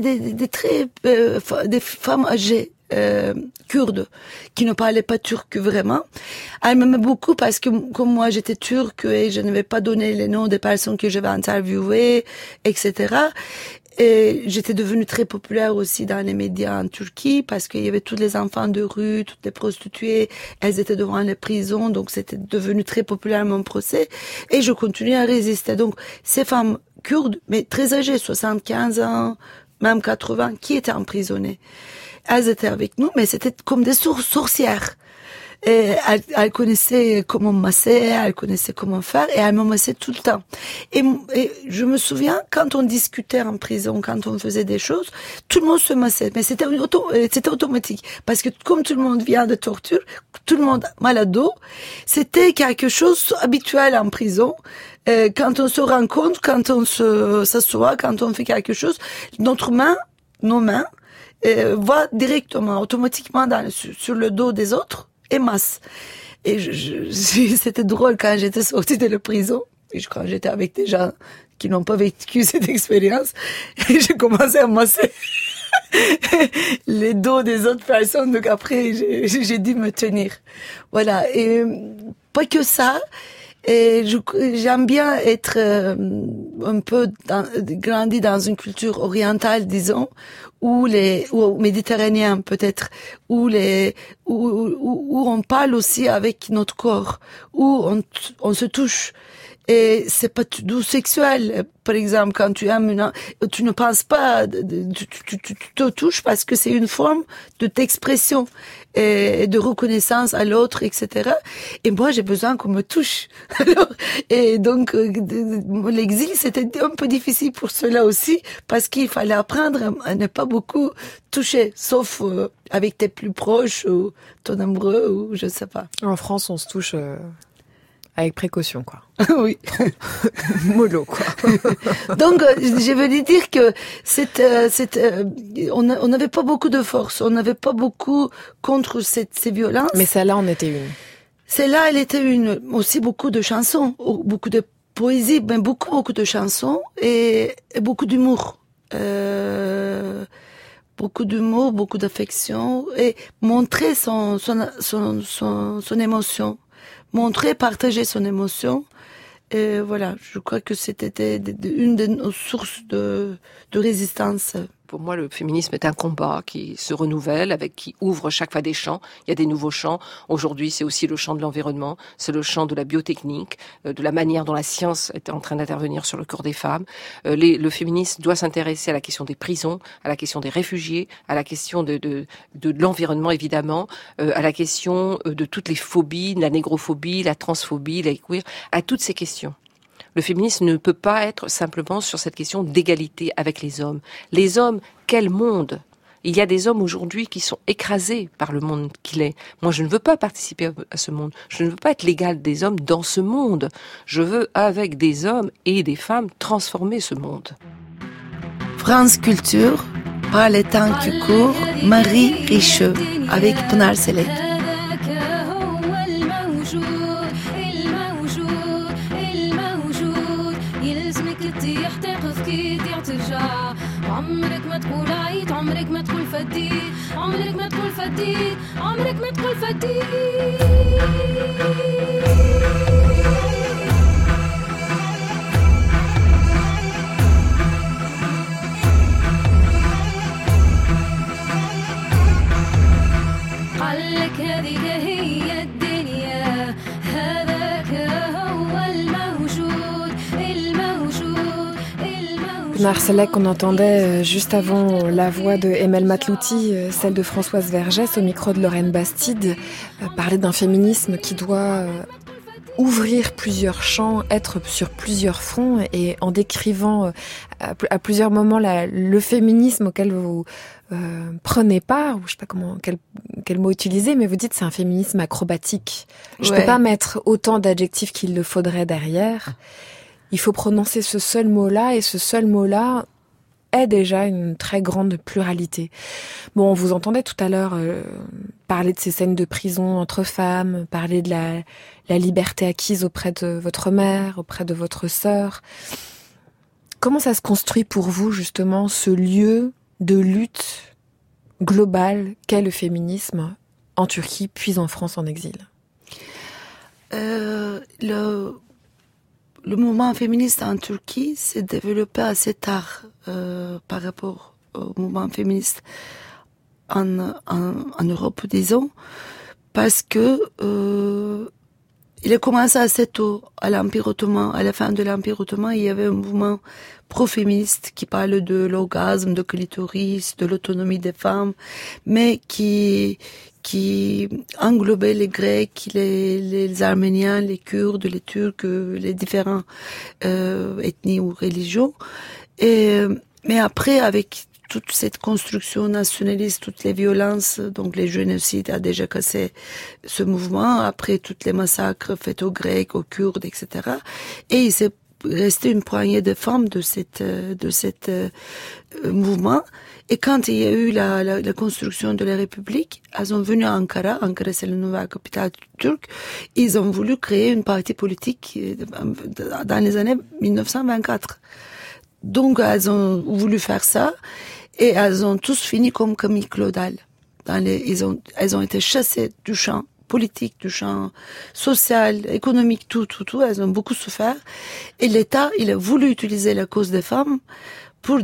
des femmes âgées. Kurdes qui ne parlaient pas turc vraiment. Elle m'aimait beaucoup parce que comme moi j'étais turque et je n'avais pas donné les noms des personnes que j'avais interviewées, etc. Et j'étais devenue très populaire aussi dans les médias en Turquie parce qu'il y avait tous les enfants de rue, toutes les prostituées, elles étaient devant les prisons, donc c'était devenu très populaire mon procès. Et je continuais à résister. Donc ces femmes kurdes, mais très âgées, 75 ans, même 80, qui étaient emprisonnées. Elles étaient avec nous, mais c'était comme des sorcières. Et elles connaissaient comment masser, elles connaissaient comment faire, et elles me massaient tout le temps. Et je me souviens, quand on discutait en prison, quand on faisait des choses, tout le monde se massait. Mais c'était automatique. Parce que comme tout le monde vient de torture, tout le monde mal à dos, c'était quelque chose habituel en prison. Quand on se rencontre, quand on s'assoit, quand on fait quelque chose, nos mains, va directement, automatiquement sur le dos des autres et masse. Et c'était drôle quand j'étais sortie de la prison. Et quand j'étais avec des gens qui n'ont pas vécu cette expérience, et j'ai commencé à masser les dos des autres personnes. Donc après, j'ai dû me tenir. Voilà. Et pas que ça. Et j'aime bien être un peu grandi dans une culture orientale, disons, ou méditerranéenne peut-être, où on parle aussi avec notre corps, où on se touche. Et c'est pas tout sexuel. Par exemple, quand tu aimes tu ne penses pas, tu te touches parce que c'est une forme de t'expression et de reconnaissance à l'autre, etc. Et moi, j'ai besoin qu'on me touche. Alors, et donc, l'exil, c'était un peu difficile pour cela aussi, parce qu'il fallait apprendre à ne pas beaucoup toucher, sauf avec tes plus proches ou ton amoureux ou je sais pas. En France, on se touche avec précaution, quoi. Oui. Mollo, quoi. Donc, je veux dire que on n'avait pas beaucoup de force, on n'avait pas beaucoup contre ces violences. Mais celle-là en était une. Celle-là, elle était une. Aussi beaucoup de chansons, beaucoup de poésie, mais beaucoup de chansons et beaucoup d'humour. Beaucoup d'humour, beaucoup d'affection et montrer son émotion. Montrer, partager son émotion. Et voilà, je crois que c'était une de nos sources de résistance Pour moi, le féminisme est un combat qui se renouvelle, qui ouvre chaque fois des champs. Il y a des nouveaux champs. Aujourd'hui, c'est aussi le champ de l'environnement, c'est le champ de la biotechnique, de la manière dont la science est en train d'intervenir sur le corps des femmes. Le féminisme doit s'intéresser à la question des prisons, à la question des réfugiés, à la question de l'environnement, évidemment, à la question de toutes les phobies, la négrophobie, la transphobie, la queer, à toutes ces questions. Le féminisme ne peut pas être simplement sur cette question d'égalité avec les hommes. Les hommes, quel monde ? Il y a des hommes aujourd'hui qui sont écrasés par le monde qu'il est. Moi, je ne veux pas participer à ce monde. Je ne veux pas être l'égal des hommes dans ce monde. Je veux, avec des hommes et des femmes, transformer ce monde. France Culture, par les temps qui courent, Marie Richeux, avec Pnar Selek. عمرك ما تقول عيط عمرك ما تقول فديت عمرك ما تقول فديت عمرك ما تقول فديت قالك هذيك هي الدنيا هذاك هو الموجود Pnar Selek, on entendait juste avant la voix de Emel Matlouti, celle de Françoise Vergès au micro de Lorraine Bastide, parler d'un féminisme qui doit ouvrir plusieurs champs, être sur plusieurs fronts, et en décrivant à plusieurs moments le féminisme auquel vous prenez part, ou je sais pas quel mot utiliser, mais vous dites c'est un féminisme acrobatique. Je peux pas mettre autant d'adjectifs qu'il le faudrait derrière. Il faut prononcer ce seul mot-là, et ce seul mot-là est déjà une très grande pluralité. Bon, on vous entendait tout à l'heure parler de ces scènes de prison entre femmes, parler de la liberté acquise auprès de votre mère, auprès de votre sœur. Comment ça se construit pour vous, justement, ce lieu de lutte globale qu'est le féminisme en Turquie, puis en France en exil ? Le mouvement féministe en Turquie s'est développé assez tard par rapport au mouvement féministe en Europe, disons, parce que il a commencé assez tôt à l'Empire ottoman. À la fin de l'Empire ottoman, il y avait un mouvement pro-féministe qui parle de l'orgasme, de clitoris, de l'autonomie des femmes, mais qui englobait les Grecs, les Arméniens, les Kurdes, les Turcs, les différents ethnies ou religions. Mais après, avec toute cette construction nationaliste, toutes les violences, donc les génocides a déjà cassé ce mouvement, après toutes les massacres faits aux Grecs, aux Kurdes, etc. Et il s'est resté une poignée de femmes de cette mouvement. Et quand il y a eu la construction de la République, elles sont venues à Ankara. Ankara, c'est la nouvelle capitale turque. Ils ont voulu créer une parti politique dans les années 1924. Donc, elles ont voulu faire ça. Et elles ont tous fini comme Camille Claudel. Elles ont été chassées du champ politique, du champ social, économique, tout. Elles ont beaucoup souffert. Et l'État, il a voulu utiliser la cause des femmes pour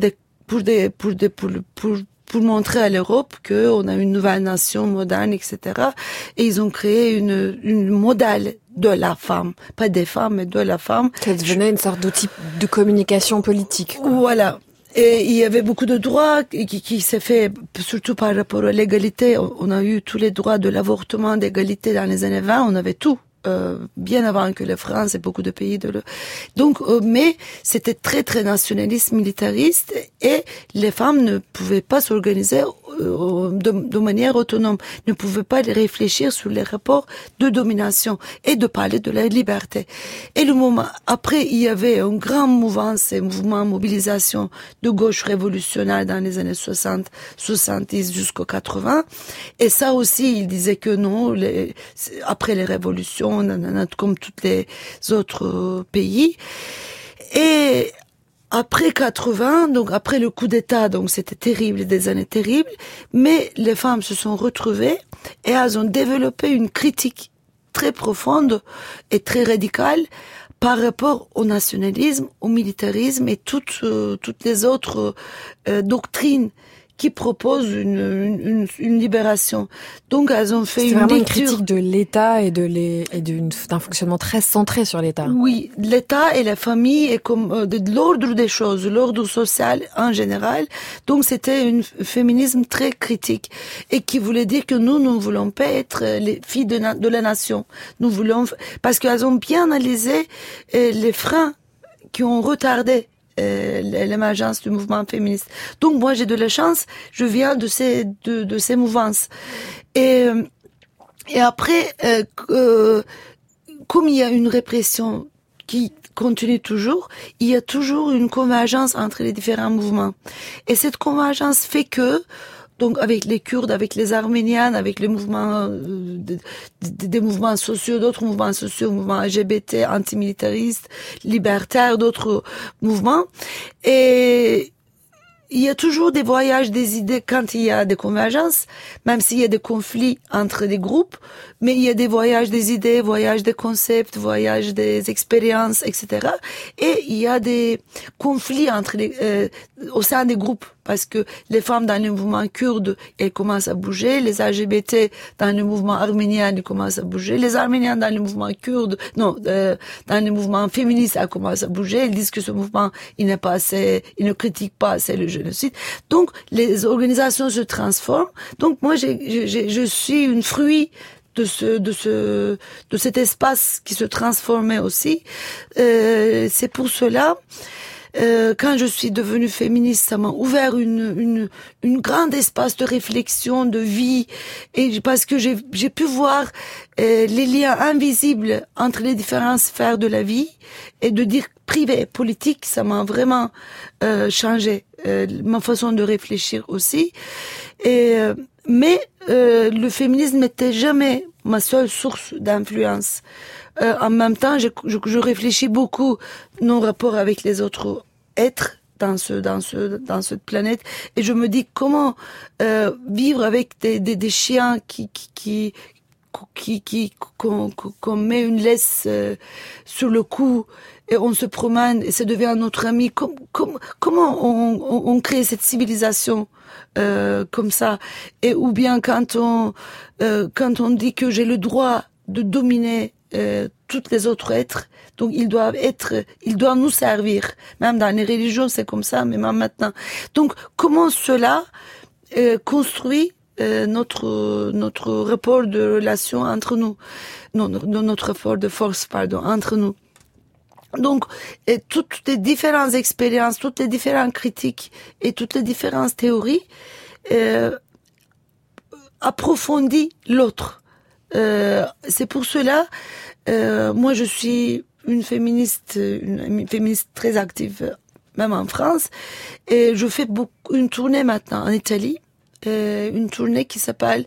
montrer à l'Europe qu'on a une nouvelle nation moderne, etc. Et ils ont créé une modèle de la femme. Pas des femmes, mais de la femme. Ça devenait une sorte d'outil de communication politique, quoi. Voilà. Et il y avait beaucoup de droits qui s'est fait, surtout par rapport à l'égalité. On a eu tous les droits de l'avortement, d'égalité dans les années 20, on avait tout. Bien avant que la France et beaucoup de pays donc mais c'était très très nationaliste, militariste, et les femmes ne pouvaient pas s'organiser de manière autonome, ne pouvaient pas réfléchir sur les rapports de domination et de parler de la liberté. Et le moment après, il y avait un grand mouvement, ces mouvements mobilisation de gauche révolutionnaire dans les années 60, 70 jusqu'aux 80, et ça aussi il disait que non, après les révolutions, comme tous les autres pays. Et après 80, donc après le coup d'État, donc c'était terrible, des années terribles, mais les femmes se sont retrouvées et elles ont développé une critique très profonde et très radicale par rapport au nationalisme, au militarisme et toutes les autres doctrines qui proposent une libération. Donc, elles ont fait c'est une vraiment lecture. une critique de l'État et d'un fonctionnement très centré sur l'État. Oui, l'État et la famille et comme de l'ordre des choses, l'ordre social en général. Donc, c'était un féminisme très critique et qui voulait dire que nous ne voulons pas être les filles de la nation. Nous voulons, parce qu'elles ont bien analysé les freins qui ont retardé l'émergence du mouvement féministe. Donc moi j'ai de la chance, je viens de ces mouvances. Et après, comme il y a une répression qui continue toujours, il y a toujours une convergence entre les différents mouvements. Et cette convergence fait que donc avec les Kurdes, avec les Arméniennes, avec les mouvements, des mouvements sociaux, d'autres mouvements sociaux, mouvements LGBT, antimilitaristes, libertaires, d'autres mouvements. Et il y a toujours des voyages des idées quand il y a des convergences, même s'il y a des conflits entre les groupes, mais il y a des voyages des idées, voyages des concepts, voyages des expériences, etc. Et il y a des conflits entre au sein des groupes, parce que les femmes dans le mouvement kurde, elles commencent à bouger, les LGBT dans le mouvement arménien, elles commencent à bouger, les Arméniens dans le mouvement kurde, dans le mouvement féministe, elles commencent à bouger, ils disent que ce mouvement, il n'est pas assez, il ne critique pas assez le génocide. Donc, les organisations se transforment. Donc, moi, je suis une fruit de cet espace qui se transformait aussi. C'est pour cela, quand je suis devenue féministe, ça m'a ouvert une grande espace de réflexion, de vie, et parce que j'ai pu voir les liens invisibles entre les différentes sphères de la vie, et de dire privé, politique, ça m'a vraiment changé ma façon de réfléchir aussi. Mais le féminisme n'était jamais ma seule source d'influence. En même temps, je réfléchis beaucoup nos rapports avec les autres êtres dans cette planète, et je me dis comment vivre avec des chiens qu'on met une laisse sur le cou et on se promène et ça devient notre ami. Comment on crée cette civilisation comme ça? Et ou bien quand on dit que j'ai le droit de dominer tous les autres êtres, donc ils doivent nous servir. Même dans les religions c'est comme ça, mais même maintenant. Donc comment cela construit notre rapport de relation entre nous, notre rapport de force, entre nous. Donc, toutes les différentes expériences, toutes les différentes critiques et toutes les différentes théories approfondissent l'autre. C'est pour cela, moi je suis une féministe très active, même en France, et je fais une tournée maintenant en Italie. Une tournée qui s'appelle,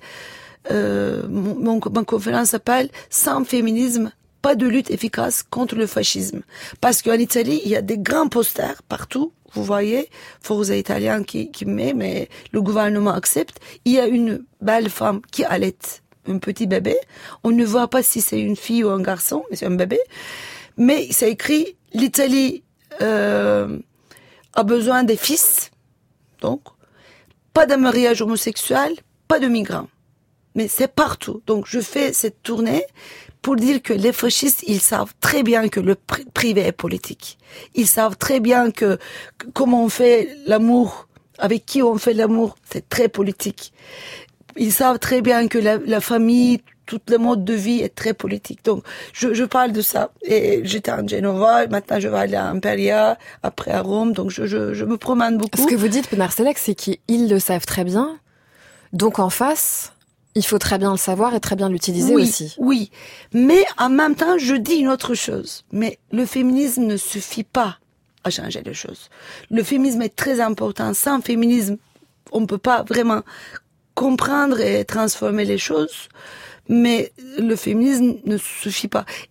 ma conférence s'appelle « Sans féminisme, pas de lutte efficace contre le fascisme ». Parce qu'en Italie, il y a des grands posters partout, vous voyez, Forza Italien qui met, mais le gouvernement accepte. Il y a une belle femme qui allaite un petit bébé. On ne voit pas si c'est une fille ou un garçon, mais c'est un bébé. Mais c'est écrit « L'Italie a besoin des fils », donc pas de mariage homosexuel, pas de migrants. Mais c'est partout. Donc je fais cette tournée pour dire que les fascistes, ils savent très bien que le privé est politique. Ils savent très bien que comment on fait l'amour, avec qui on fait l'amour, c'est très politique. Ils savent très bien que la famille, tout le mode de vie est très politique. Donc, je parle de ça. Et j'étais en Genova, maintenant je vais aller à Imperia, après à Rome, donc je me promène beaucoup. Ce que vous dites, Pinar Selek, c'est qu'ils le savent très bien. Donc en face, il faut très bien le savoir et très bien l'utiliser aussi. Oui, mais en même temps, je dis une autre chose. Mais le féminisme ne suffit pas à changer les choses. Le féminisme est très important. Sans féminisme, on ne peut pas vraiment comprendre et transformer les choses. Mais le féminisme ne suffit pas.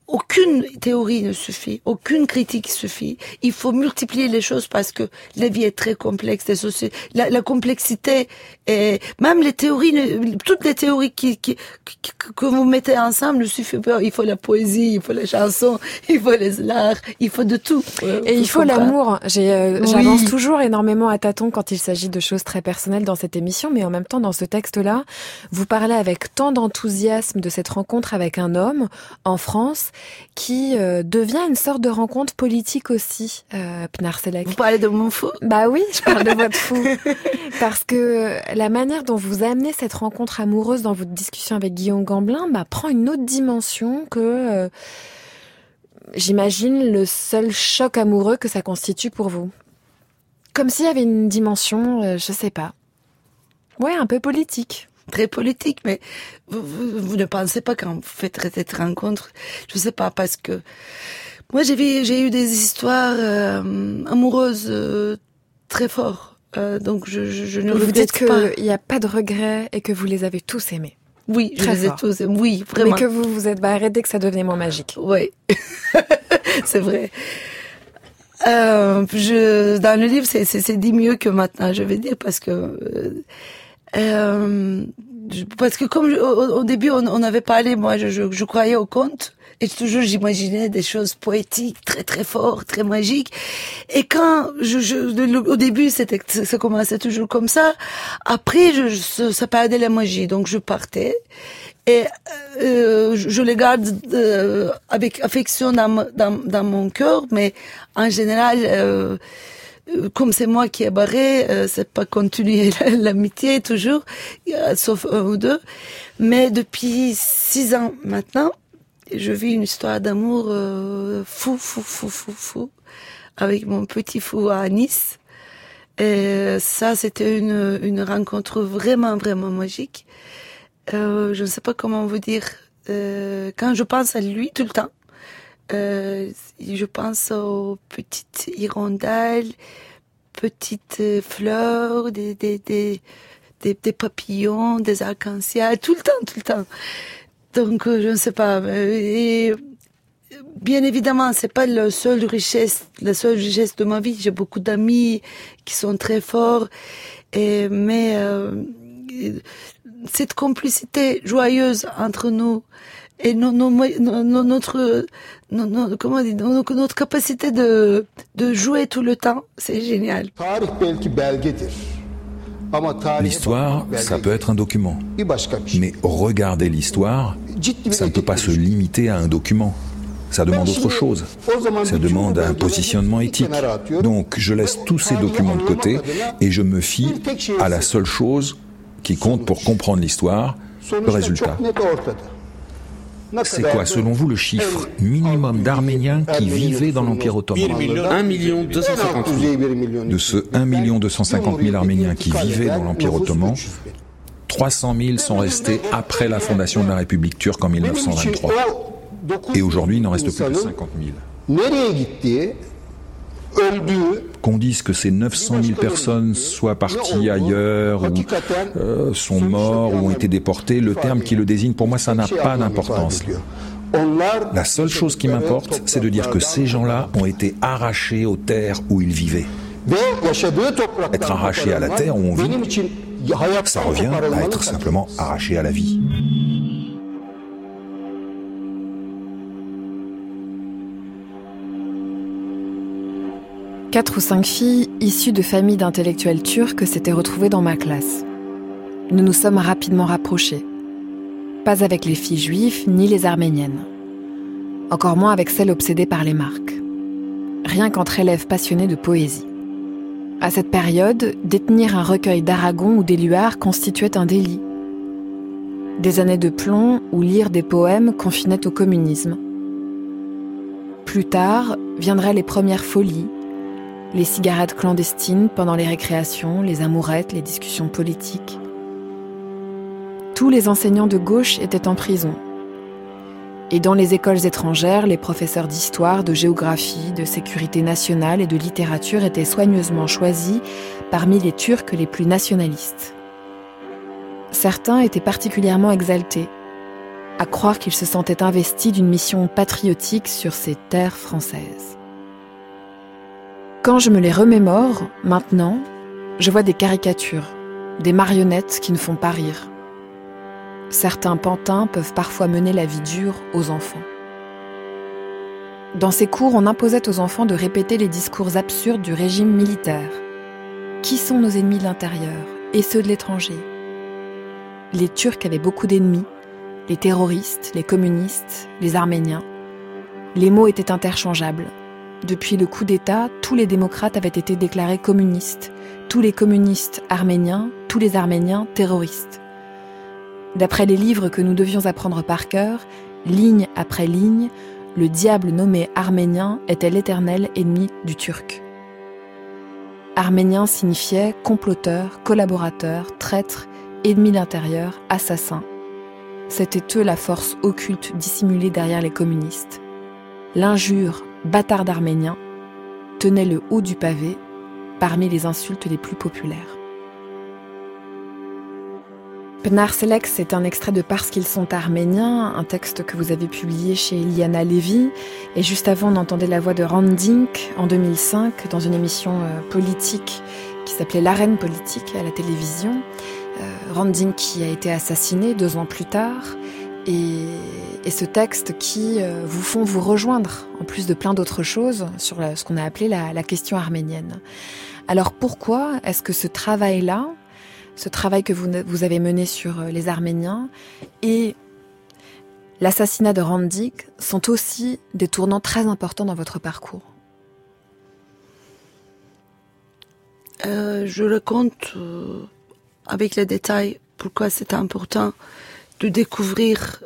aucune théorie ne suffit, aucune critique suffit. Il faut multiplier les choses parce que la vie est très complexe. La complexité, et même les théories, toutes les théories que vous mettez ensemble ne suffisent pas. Il faut la poésie, il faut la chanson, il faut l'art, il faut de tout. Et il faut l'amour. J'avance toujours énormément à tâtons quand il s'agit de choses très personnelles dans cette émission, mais en même temps, dans ce texte-là, vous parlez avec tant d'enthousiasme de cette rencontre avec un homme en France qui devient une sorte de rencontre politique aussi, Pnar Selek. Vous parlez de mon fou ? Bah oui, je parle de votre fou. Parce que la manière dont vous amenez cette rencontre amoureuse dans votre discussion avec Guillaume Gamblin prend une autre dimension que, j'imagine, le seul choc amoureux que ça constitue pour vous. Comme s'il y avait une dimension, je sais pas. Ouais, un peu politique. Très politique, mais vous ne pensez pas quand vous faites cette rencontre, je sais pas, parce que moi j'ai eu des histoires amoureuses très fortes, donc je ne regrette pas. Vous dites qu'il n'y a pas de regrets et que vous les avez tous aimés. Oui, je les ai tous aimés, oui, vraiment. Mais que vous vous êtes barré dès que ça devenait moins magique. Oui, c'est vrai. Dans le livre, c'est dit mieux que maintenant, je vais dire, parce que comme au début on avait parlé, moi je croyais au conte et toujours j'imaginais des choses poétiques très très fortes, très magiques, et quand au début ça commençait toujours comme ça, après ça perdait la magie, donc je partais et je les garde avec affection dans mon cœur, mais en général comme c'est moi qui ai barré, c'est pas continuer l'amitié toujours, sauf un ou deux. Mais depuis 6 ans maintenant, je vis une histoire d'amour fou, avec mon petit fou à Nice. Et ça, c'était une rencontre vraiment, vraiment magique. Je ne sais pas comment vous dire. Quand je pense à lui tout le temps, je pense aux petites hirondelles, petites fleurs, des papillons, des arcs-en-ciel, tout le temps. Donc, je ne sais pas. Et, bien évidemment, c'est pas la seule richesse de ma vie. J'ai beaucoup d'amis qui sont très forts, mais cette complicité joyeuse entre nous et notre capacité de jouer tout le temps, c'est génial. L'histoire, ça peut être un document. Mais regarder l'histoire, ça ne peut pas se limiter à un document. Ça demande autre chose. Ça demande un positionnement éthique. Donc, je laisse tous ces documents de côté et je me fie à la seule chose qui compte pour comprendre l'histoire, le résultat. C'est quoi, selon vous, le chiffre minimum d'Arméniens qui vivaient dans l'Empire ottoman ? 1 250 000. De ce 1 250 000 Arméniens qui vivaient dans l'Empire ottoman, 300 000 sont restés après la fondation de la République turque en 1923. Et aujourd'hui, il n'en reste plus que 50 000. Qu'on dise que ces 900 000 personnes soient parties ailleurs, ou sont morts, ou ont été déportés, le terme qui le désigne, pour moi, ça n'a pas d'importance. La seule chose qui m'importe, c'est de dire que ces gens-là ont été arrachés aux terres où ils vivaient. Être arraché à la terre où on vit, ça revient à être simplement arraché à la vie. Quatre ou 5 filles issues de familles d'intellectuels turcs s'étaient retrouvées dans ma classe. Nous nous sommes rapidement rapprochés. Pas avec les filles juives ni les arméniennes. Encore moins avec celles obsédées par les marques. Rien qu'entre élèves passionnés de poésie. À cette période, détenir un recueil d'Aragon ou d'Éluard constituait un délit. Des années de plomb où lire des poèmes confinait au communisme. Plus tard, viendraient les premières folies, les cigarettes clandestines pendant les récréations, les amourettes, les discussions politiques. Tous les enseignants de gauche étaient en prison. Et dans les écoles étrangères, les professeurs d'histoire, de géographie, de sécurité nationale et de littérature étaient soigneusement choisis parmi les Turcs les plus nationalistes. Certains étaient particulièrement exaltés. à croire qu'il se sentait investi d'une mission patriotique sur ces terres françaises. Quand je me les remémore, maintenant, je vois des caricatures, des marionnettes qui ne font pas rire. Certains pantins peuvent parfois mener la vie dure aux enfants. Dans ces cours, on imposait aux enfants de répéter les discours absurdes du régime militaire. Qui sont nos ennemis de l'intérieur et ceux de l'étranger ? Les Turcs avaient beaucoup d'ennemis, les terroristes, les communistes, les Arméniens. Les mots étaient interchangeables. Depuis le coup d'État, tous les démocrates avaient été déclarés communistes, tous les communistes arméniens, tous les Arméniens terroristes. D'après les livres que nous devions apprendre par cœur, ligne après ligne, le diable nommé arménien était l'éternel ennemi du turc. Arménien signifiait comploteur, collaborateur, traître, ennemi d'intérieur, assassin. C'était eux la force occulte dissimulée derrière les communistes. L'injure « bâtard d'Arménien » tenait le haut du pavé parmi les insultes les plus populaires. Pnar Selex est un extrait de Parce qu'ils sont arméniens, un texte que vous avez publié chez Liana Levy. Et juste avant, on entendait la voix de Randink en 2005 dans une émission politique qui s'appelait L'Arène politique à la télévision. Randink qui a été assassiné 2 ans plus tard. Et ce texte qui vous font vous rejoindre, en plus de plein d'autres choses, sur ce qu'on a appelé la question arménienne. Alors pourquoi est-ce que ce travail-là, ce travail que vous avez mené sur les Arméniens et l'assassinat de Randink sont aussi des tournants très importants dans votre parcours? Je raconte avec les détails pourquoi c'est important de découvrir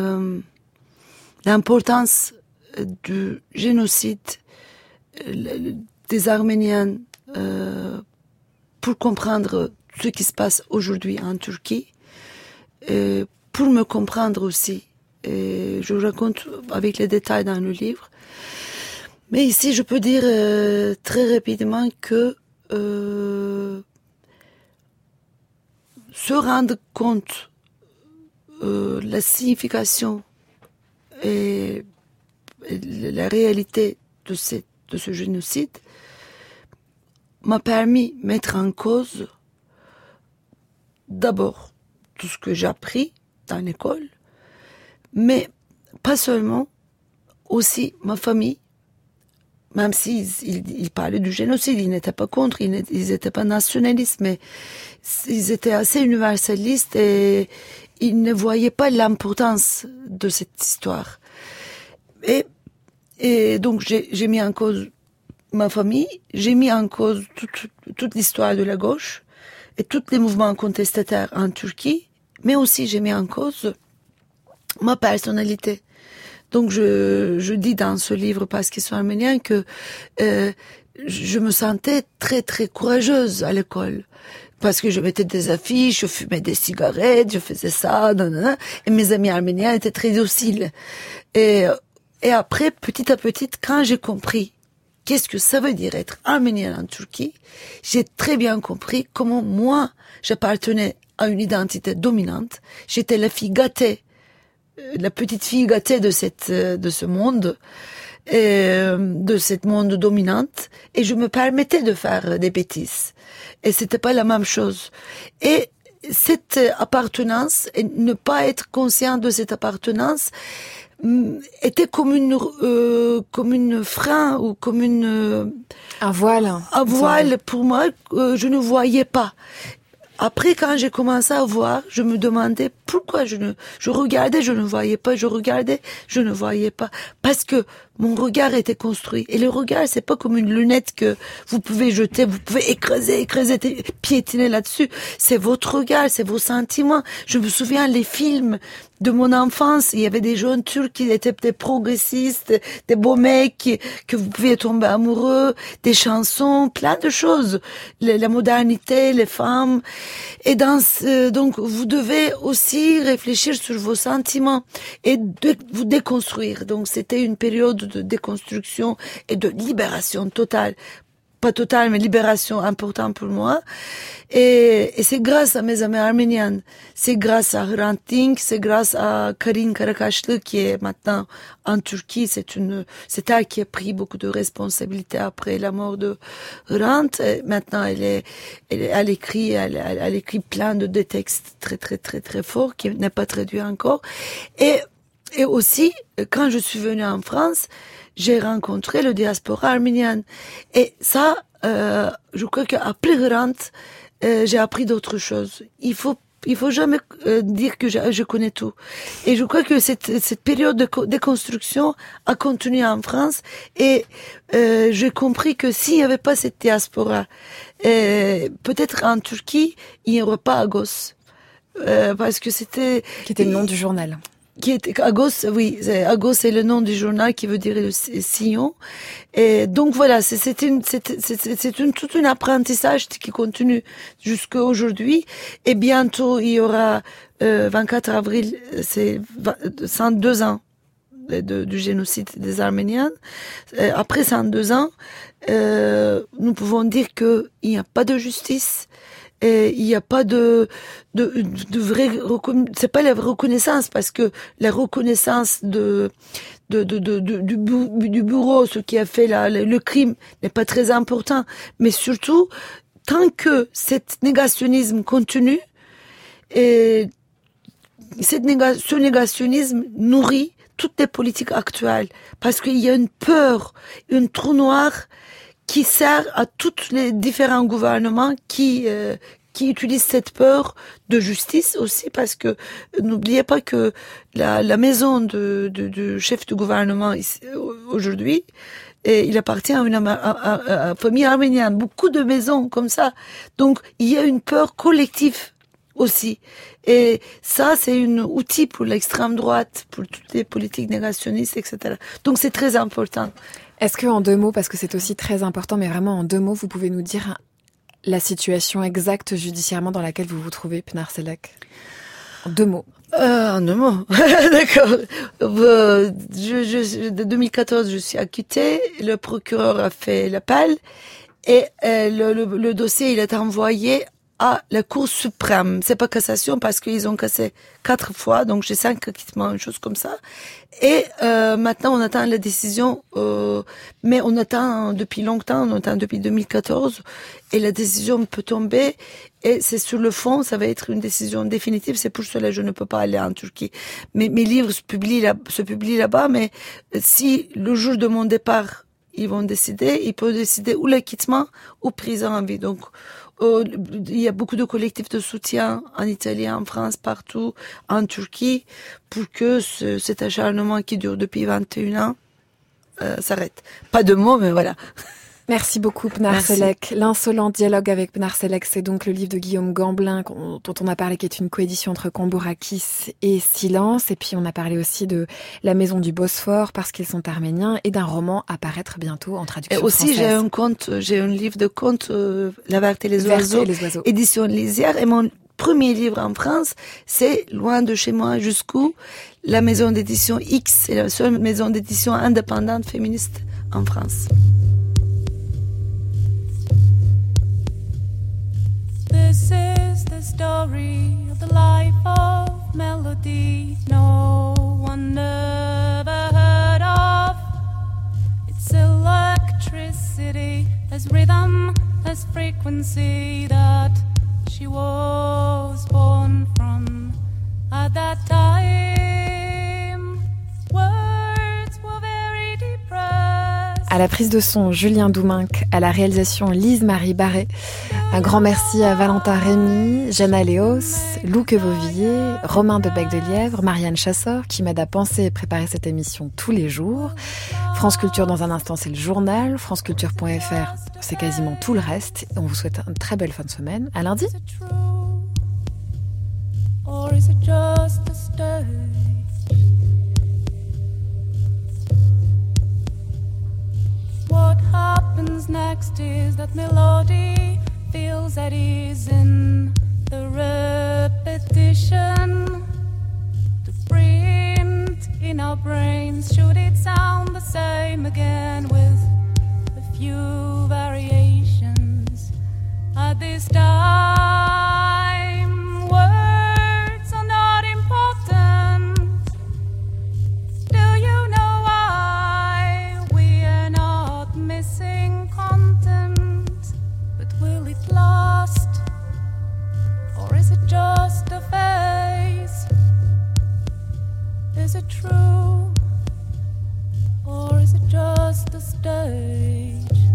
l'importance du génocide des Arméniens pour comprendre ce qui se passe aujourd'hui en Turquie, pour me comprendre aussi. Et je raconte avec les détails dans le livre. Mais ici, je peux dire très rapidement que se rendre compte la signification et la réalité de ce génocide m'a permis de mettre en cause d'abord tout ce que j'ai appris dans l'école, mais pas seulement, aussi ma famille, même s'ils parlaient du génocide, ils n'étaient pas contre, ils n'étaient pas nationalistes, mais ils étaient assez universalistes et ils ne voyaient pas l'importance de cette histoire. Et donc j'ai mis en cause ma famille, j'ai mis en cause toute l'histoire de la gauche et tous les mouvements contestataires en Turquie, mais aussi j'ai mis en cause ma personnalité. Donc je dis dans ce livre Parce qu'ils sont arméniens que je me sentais très très courageuse à l'école. Parce que je mettais des affiches, je fumais des cigarettes, je faisais ça, et mes amis arméniens étaient très dociles. Et après, petit à petit, quand j'ai compris qu'est-ce que ça veut dire être arménienne en Turquie, j'ai très bien compris comment moi, j'appartenais à une identité dominante. J'étais la fille gâtée, la petite fille gâtée de ce monde, de cette monde dominante, et je me permettais de faire des bêtises. Et c'était pas la même chose. Et cette appartenance, et ne pas être conscient de cette appartenance, était comme une frein ou comme un voile. Un voile pour moi, je ne voyais pas. Après, quand j'ai commencé à voir, je me demandais pourquoi je regardais, je ne voyais pas, je regardais, je ne voyais pas. Parce que mon regard était construit. Et le regard, c'est pas comme une lunette que vous pouvez jeter, vous pouvez écraser, piétiner là-dessus. C'est votre regard, c'est vos sentiments. Je me souviens les films de mon enfance, il y avait des jeunes turcs qui étaient des progressistes, des beaux mecs que vous pouviez tomber amoureux, des chansons, plein de choses. La modernité, les femmes. Et donc, vous devez aussi réfléchir sur vos sentiments et vous déconstruire. Donc, c'était une période de déconstruction et de libération totale pas totale, mais libération importante pour moi. Et c'est grâce à mes amis arméniens. C'est grâce à Hrant Dink, c'est grâce à Karine Karakaşlı qui est maintenant en Turquie. C'est elle qui a pris beaucoup de responsabilités après la mort de Hrant. Et maintenant, elle écrit plein de textes très, très, très, très forts qui n'est pas traduit encore. Et aussi, quand je suis venue en France, j'ai rencontré le diaspora arménienne. Et ça, je crois qu'après Hrant, j'ai appris d'autres choses. Il faut jamais dire que je connais tout. Et je crois que cette période de déconstruction a continué en France. Et j'ai compris que s'il n'y avait pas cette diaspora, peut-être en Turquie, il n'y aurait pas Agos. Parce que c'était... Qui était le nom du journal. Qui était Agos, oui, Agos c'est le nom du journal qui veut dire le sillon. Et donc voilà, c'est tout un apprentissage qui continue jusqu'à aujourd'hui. Et bientôt il y aura 24 avril, c'est 102 ans du génocide des Arméniens. Après 102 ans, nous pouvons dire qu'il n'y a pas de justice. Et il n'y a pas de vraie c'est pas la reconnaissance, parce que la reconnaissance du bourreau, ce qui a fait le crime, n'est pas très important. Mais surtout, tant que cet négationnisme continue, et ce négationnisme nourrit toutes les politiques actuelles, parce qu'il y a une peur, un trou noir qui sert à tous les différents gouvernements qui utilisent cette peur de justice aussi, parce que n'oubliez pas que la maison du chef du gouvernement aujourd'hui, il appartient à une famille arménienne. Beaucoup de maisons comme ça. Donc il y a une peur collective aussi. Et ça, c'est un outil pour l'extrême droite, pour toutes les politiques négationnistes, etc. Donc c'est très important. Est-ce que en 2 mots, parce que c'est aussi très important, mais vraiment en 2 mots, vous pouvez nous dire la situation exacte judiciairement dans laquelle vous vous trouvez, Pınar Selek? En 2 mots. En 2 mots. D'accord. De 2014, je suis acquittée. Le procureur a fait l'appel et le dossier, il est envoyé à la Cour suprême. C'est pas cassation parce qu'ils ont cassé 4 fois, donc j'ai 5 acquittements, une chose comme ça. Et maintenant, on attend la décision, mais on attend depuis longtemps, on attend depuis 2014, et la décision peut tomber, et c'est sur le fond, ça va être une décision définitive. C'est pour cela que je ne peux pas aller en Turquie. Mes livres se publient là-bas, mais si le jour de mon départ, ils vont décider, ils peuvent décider ou l'acquittement ou prison à vie. Donc, il y a beaucoup de collectifs de soutien en Italie, en France, partout, en Turquie, pour que cet acharnement qui dure depuis 21 ans s'arrête. Pas de mots, mais voilà. Merci beaucoup, Pınar Selek. L'insolent dialogue avec Pınar Selek, c'est donc le livre de Guillaume Gamblin dont on a parlé, qui est une coédition entre Cambourakis et Silence. Et puis on a parlé aussi de La Maison du Bosphore, parce qu'ils sont arméniens, et d'un roman à paraître bientôt en traduction française. Et aussi, j'ai un livre de contes, La Verte et les Oiseaux, édition Lisière. Et mon premier livre en France, c'est Loin de chez moi jusqu'où, la maison d'édition X. C'est la seule maison d'édition indépendante féministe en France. This is the story of the life of melody no one ever heard of. It's electricity, there's rhythm, there's frequency that she was born from. At that time, words were very depressed. À la prise de son, Julien Douminc. À la réalisation, Lise-Marie Barré. Un grand merci à Valentin Rémy, Jana Léos, Lou Quevovillier, Romain de Bec-de-Lièvre, Marianne Chassor, qui m'aide à penser et préparer cette émission tous les jours. France Culture, dans un instant, c'est le journal. franceculture.fr, c'est quasiment tout le reste. On vous souhaite une très belle fin de semaine. À lundi. Or is it just a stage? What happens next is that melody feels at ease in the repetition. The print in our brains, should it sound the same again with a few variations? this time. Words are not important. Do you know why we are not missing content? But will it last? Or is it just a phase? Is it true? Or is it just a stage?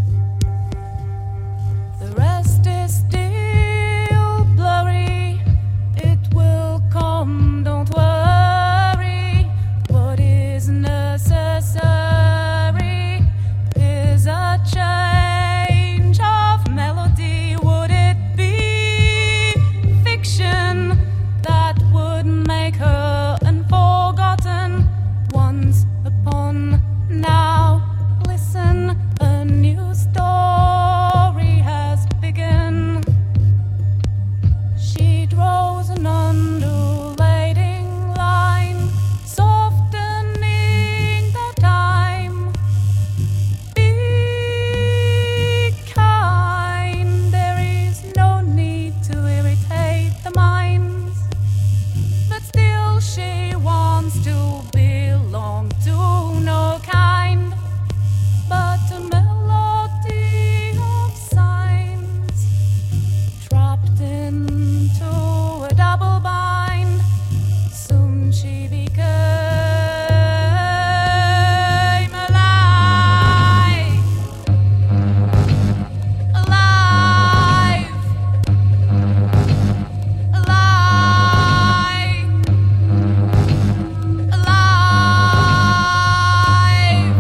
The rest is still blurry. It will come, don't worry. What is necessary is a change of melody. Would it be fiction that would make her unforgotten? Once upon, now listen, a new story has begun. She draws an undulating line, softening the time. Be kind, there is no need to irritate the minds, but still she wants to belong to no kind, but a melody of signs, trapped into a double bind. Soon she became alive, alive, alive, alive.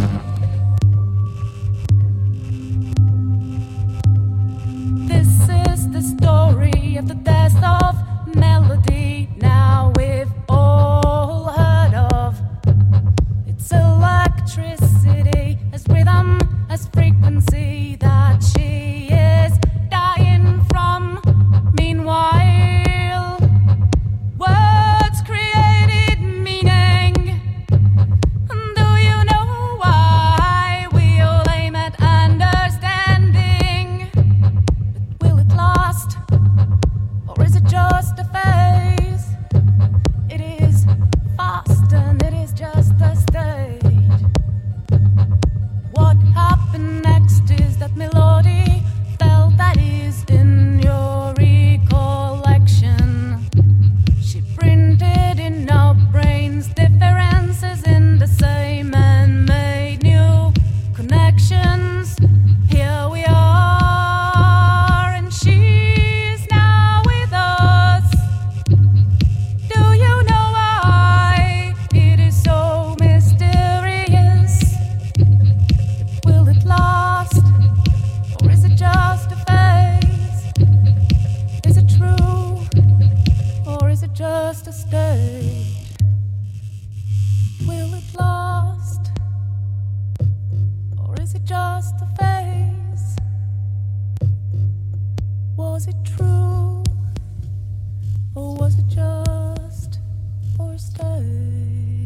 This is the story of the death of melody. Now we've all heard of its electricity, as rhythm, as frequency that she is dying from. Meanwhile, words created meaning. Do you know why we all aim at understanding? But will it last? Or is it just a phase? It is fast and it is just a stage. What happened next is that melody felt that is in your recollection. She printed in our brains differences in the same and made new connections. Here we are, and she's now with us. Do you know why it is so mysterious? Will it last? Or is it just a phase? Is it true? Or is it just a stage? Will it last? Or is it just a phase? Was it true? Or was it just for a stage?